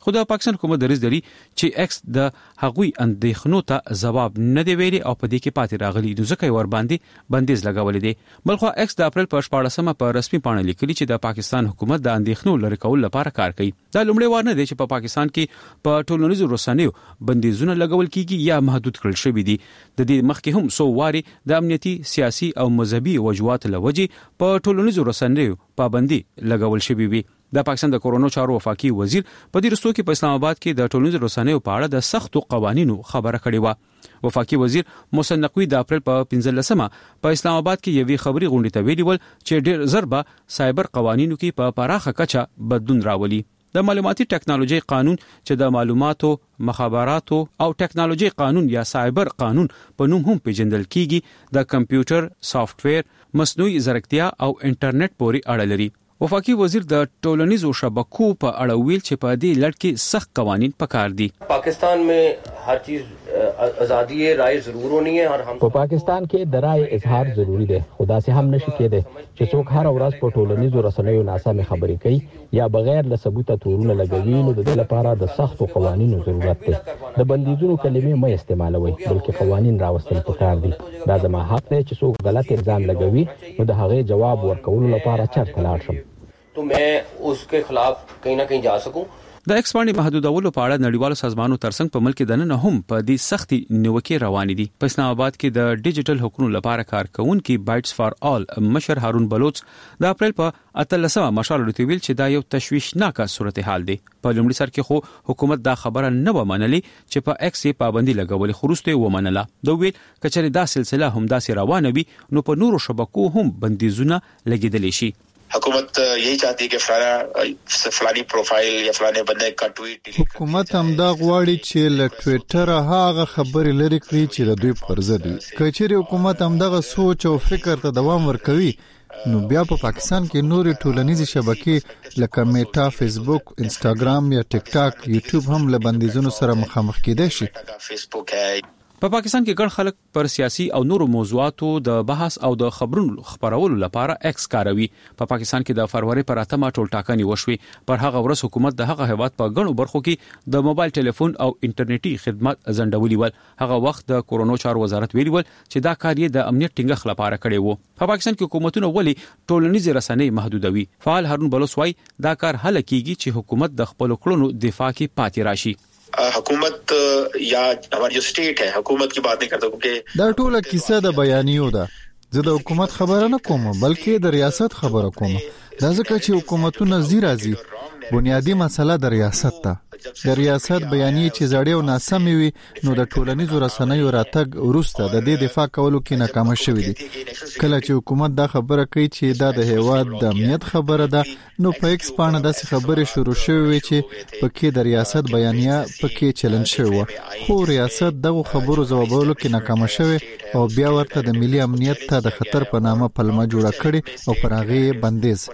خو د پاکستان حکومت دریځ لري چې ایکس د هغوی اندېښنو ته ځواب نه دی ویلي او په دې کې پاتې راغلي نو ځکه ور باندې بندیز لګولې دي. بلخو ایکس د اپریل په شپاړسمه په رسمي پاڼه لیکلي چې د پاکستان حکومت د اندېښنو لرې کولو لپاره کار کوي. دا لومړی وار نه دی چې په پا پاکستان کې په ټولنیزو رسنیو بندیزونه لګول کیږي یا محدود کړل شوي دي. د دې مخکې هم سو واري د امنیتي سیاسي او مذهبي وجوهات لوجې په ټولنیزو رسنیو پابندي لګول شوي وي. د پاکستان د کورونو چارو وفاقي وزیر په دې رستو کې په اسلام آباد کې د ټولنیزو رسنیو په اړه د سختو قوانینو خبره کړې و. وفاقي وزیر محسن نقوی د اپریل په پنځلسمه په اسلام آباد کې یوې خبري غونډې ته ویلي ول چې ډېر زر به سایبر قوانینو کې په پراخه کچه بدلون راولي. د معلوماتي ټکنالوژي قانون چې د معلوماتو مخابراتو او ټکنالوژي قانون یا سایبر قانون په نوم هم پیژندل کیږي د کمپیوټر سافټویر مصنوعي ځیرکتیا او انټرنیټ پورې اړه لري. وفاقي وزیر د ټولنیزو شبکو په اړه ویل چې په دې لړ کې سخت قوانین پکار دي. پاکستان में हर चीज आजादी رائے ضرور ہونی ہے اور हम په پاکستان کې د رائے اظهار ضروری دی خدا سي هم نشي کېده چې څوک هر ورځ په ټولنیزو رسنیو ناسمه خبرې کوي یا بغیر له ثبوته تورونه لګوي نو د دې لپاره د سختو قوانینو ضرورت دی. د بندیزونو کلمې مې استعمالوي بلکې قوانین راوستل پکار دي. دا زما حق دی چې څوک غلط الزام لګوي نو د هغه جواب ورکولو لپاره چرته لاړ شم تو میں اس کے خلاف کہیں نہ کہیں جا سکوں. د ایکس باندې محدودولو په اړه نړیوالو سازمانونو ترڅنګ په ملک دننه هم په دې سختي نیوکې روانې دي. په اسلام آباد کې د ډیجیټل حقوقو لپاره کارکونکي بایټس فار آل مشر هارون بلوچ د اپریل په اتلسمه مشال ورته ویل چې دا یو تشویشناک صورتحال دی. په لومړي سر کې خو حکومت دا خبره نه و منلي چې په ایکس پابندي لګولې خروسته و منله. دا ویل کچره دا سلسله هم داسې روانه وي نو په نورو شبکو هم بندیزونه لګیدل شي. حکومت یہی چاہتی ہے کہ فلانا فلانی پروفائل یا فلانے بندے کا ټویټ حکومت هم دا غواړي چې له ټویټر هغه خبرې لري کړی چې د دوی پر ضد دي. کچېری حکومت هم دغه سوچ او فکر ته دوام ورکوي نو بیا په پاکستان کې نورې ټولنیزې شبکې لکه میټا، فیسبوک، انسټاګرام یا ټیک ټاک، یوټیوب هم له بندیزونو سره مخامخ کېدای شي. فیسبوک ہے په پاکستان کې ګڼ خلک پر سیاسي او نورو موضوعاتو د بحث او د خبرونو خبرولو لپاره ایکس کاروي. په پاکستان کې د فروری پر اتمه ټول ټاکنې وشوي. پر هغه ورځ حکومت د هغه هیواد په ګڼو برخو کې د موبایل ټلیفون او انټرنیټي خدمات ځنډولي ول. هغه وخت د کورونو چارو وزارت ویلي ول چې دا کار یې د امنیت ټینګښت لپاره کړی وو. په پاکستان کې حکومتونه ولي ټولنیزې رسنۍ محدودوي. فعال هارون بلوچ وايي دا کار هله کیږي چې حکومت د خپل کړنو دفاع کې پاتې راشي. حکومت یا ہماری جو سٹیٹ ہے حکومت کی بات نہیں کرتا کیونکہ دا ټوله کیسه د بیانیو ده. زه د حکومت خبره نه کوم بلکې د ریاست خبره کوم. دا ځکه چې حکومتونه زیرازي بنیادی مسله د ریاست ده. د ریاست بیانیه چې زړې او ناسمې وي نو د ټولنیزو رسنیو راتګ وروسته د دې دفاع کولو کې ناکام شوی دي. کله چې حکومت دا خبره کوي چې دا د هیواد د امنیت خبره ده نو په ایکس باندې داسې خبرې شروع شوې چې پکې د ریاست بیانیه پکې چیلنج شوی خو ریاست دغه خبرو جوابولو کې ناکام شوی او بیا ورته د ملي امنیت ته د خطر په نامه پلمه جوړه کړي او پر هغه بندیز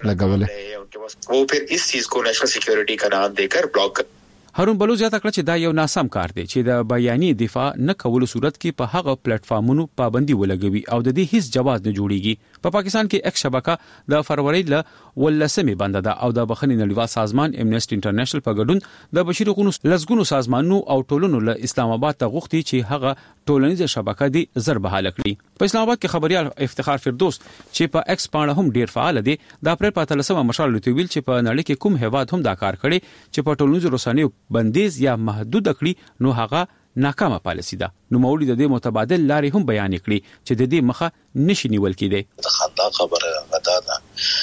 لګولې. وہ پھر اس چیز کو نیشنل سیکیورٹی کا نام دے کر بلاک کر. هارون بلوچ زیاته کړ چې دا یو ناسم کار دی چې د بیاني دفاع نه کولو صورت کې په هغه پلیټ فارمونو پابندي ولګوي او د دې هیڅ جواز نه جوړیږي. په پاکستان کې ایک شبکه د فروری ل ولسمې بند ده او د بخښنې نړیوال سازمان امنیسټي انټرنیشنل په ګډون د بشري حقوقو لزګونو سازمانونو او ټولنو له اسلام آباد ته غوښتي چې هغه ټولنیزه شبکه دی زر بحاله کړي. په اسلام آباد کې خبريال افتخار فردوس چې په ایکس باندې هم ډیر فعال دي د اپریل په اتلسمه مشال لوتویل چې په نړۍ کې کوم هیواد هم دا کار کړي چې په ټولنیزو رسنیو بندیز یا محدود کړي نو هغه ناکامه پالیسی ده. نو مولوی د دې متبادل لارې هم بیان کړي چې د دې مخه نشي نیول کېده. خندا خبره غدا ده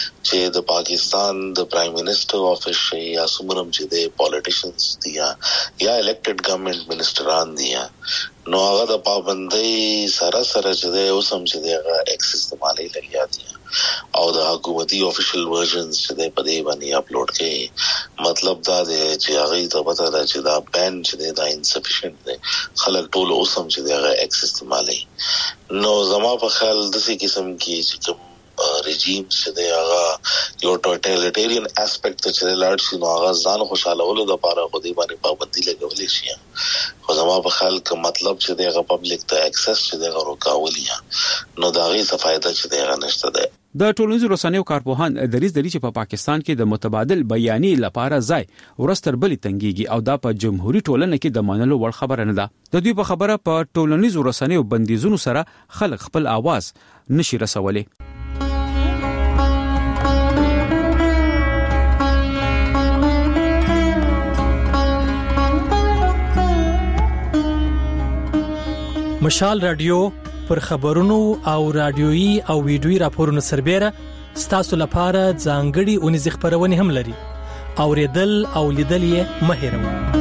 چې د پاکستان د پرایم منسٹر افیس یا سمرم چې د پالیټیشنز دي یا الیکټډ ګورنمنت منسٹران دي نو هغه د پابندۍ سره سره چې د اوسم چې د ایکس استعمالي لګیا دي او د حکومتي افیشل ورژنز چې د پدې باندې اپلوډ کړي. مطلب دا دی چې هغه ته پته ده چې دا بین چې دا انسفیشنت دی خلک ټول اوسم چې د ایکس استعمالي. نو زما په خیال د څه قسم کې چې کوم رژیم چې د هغه یو ټوټالیټریان اسپیکټ چې لاړ شي نو هغه ځان خوشاله ولو د پاره خو دې باندې پابندي لګولې شي خو زما په خیال کې مطلب چې دغه پبلک ته اکسس چې دغه روکاولیا نو دا غي څه فائدہ چې دغه نشته ده. د ټولنیزو رسنیو کارپوهان دریز دلی چې په پا پاکستان کې د متبادل بیانې لپاره ځای ورستر بلی تنګيږي او دا په جمهوریت ټولنه کې د منلو وړ خبره نه ده. د دوی په خبره په ټولنیزو رسنیو بندیزونو سره خلک خپل आवाज نشي رسولي. مشال رادیو پر خبرونو او رادیويي او ویډیويي راپورونو سربېره ستاسو لپاره ځانګړي اونیز خبرونه هم لري. اوریدل او لیدل یې مه هېروئ.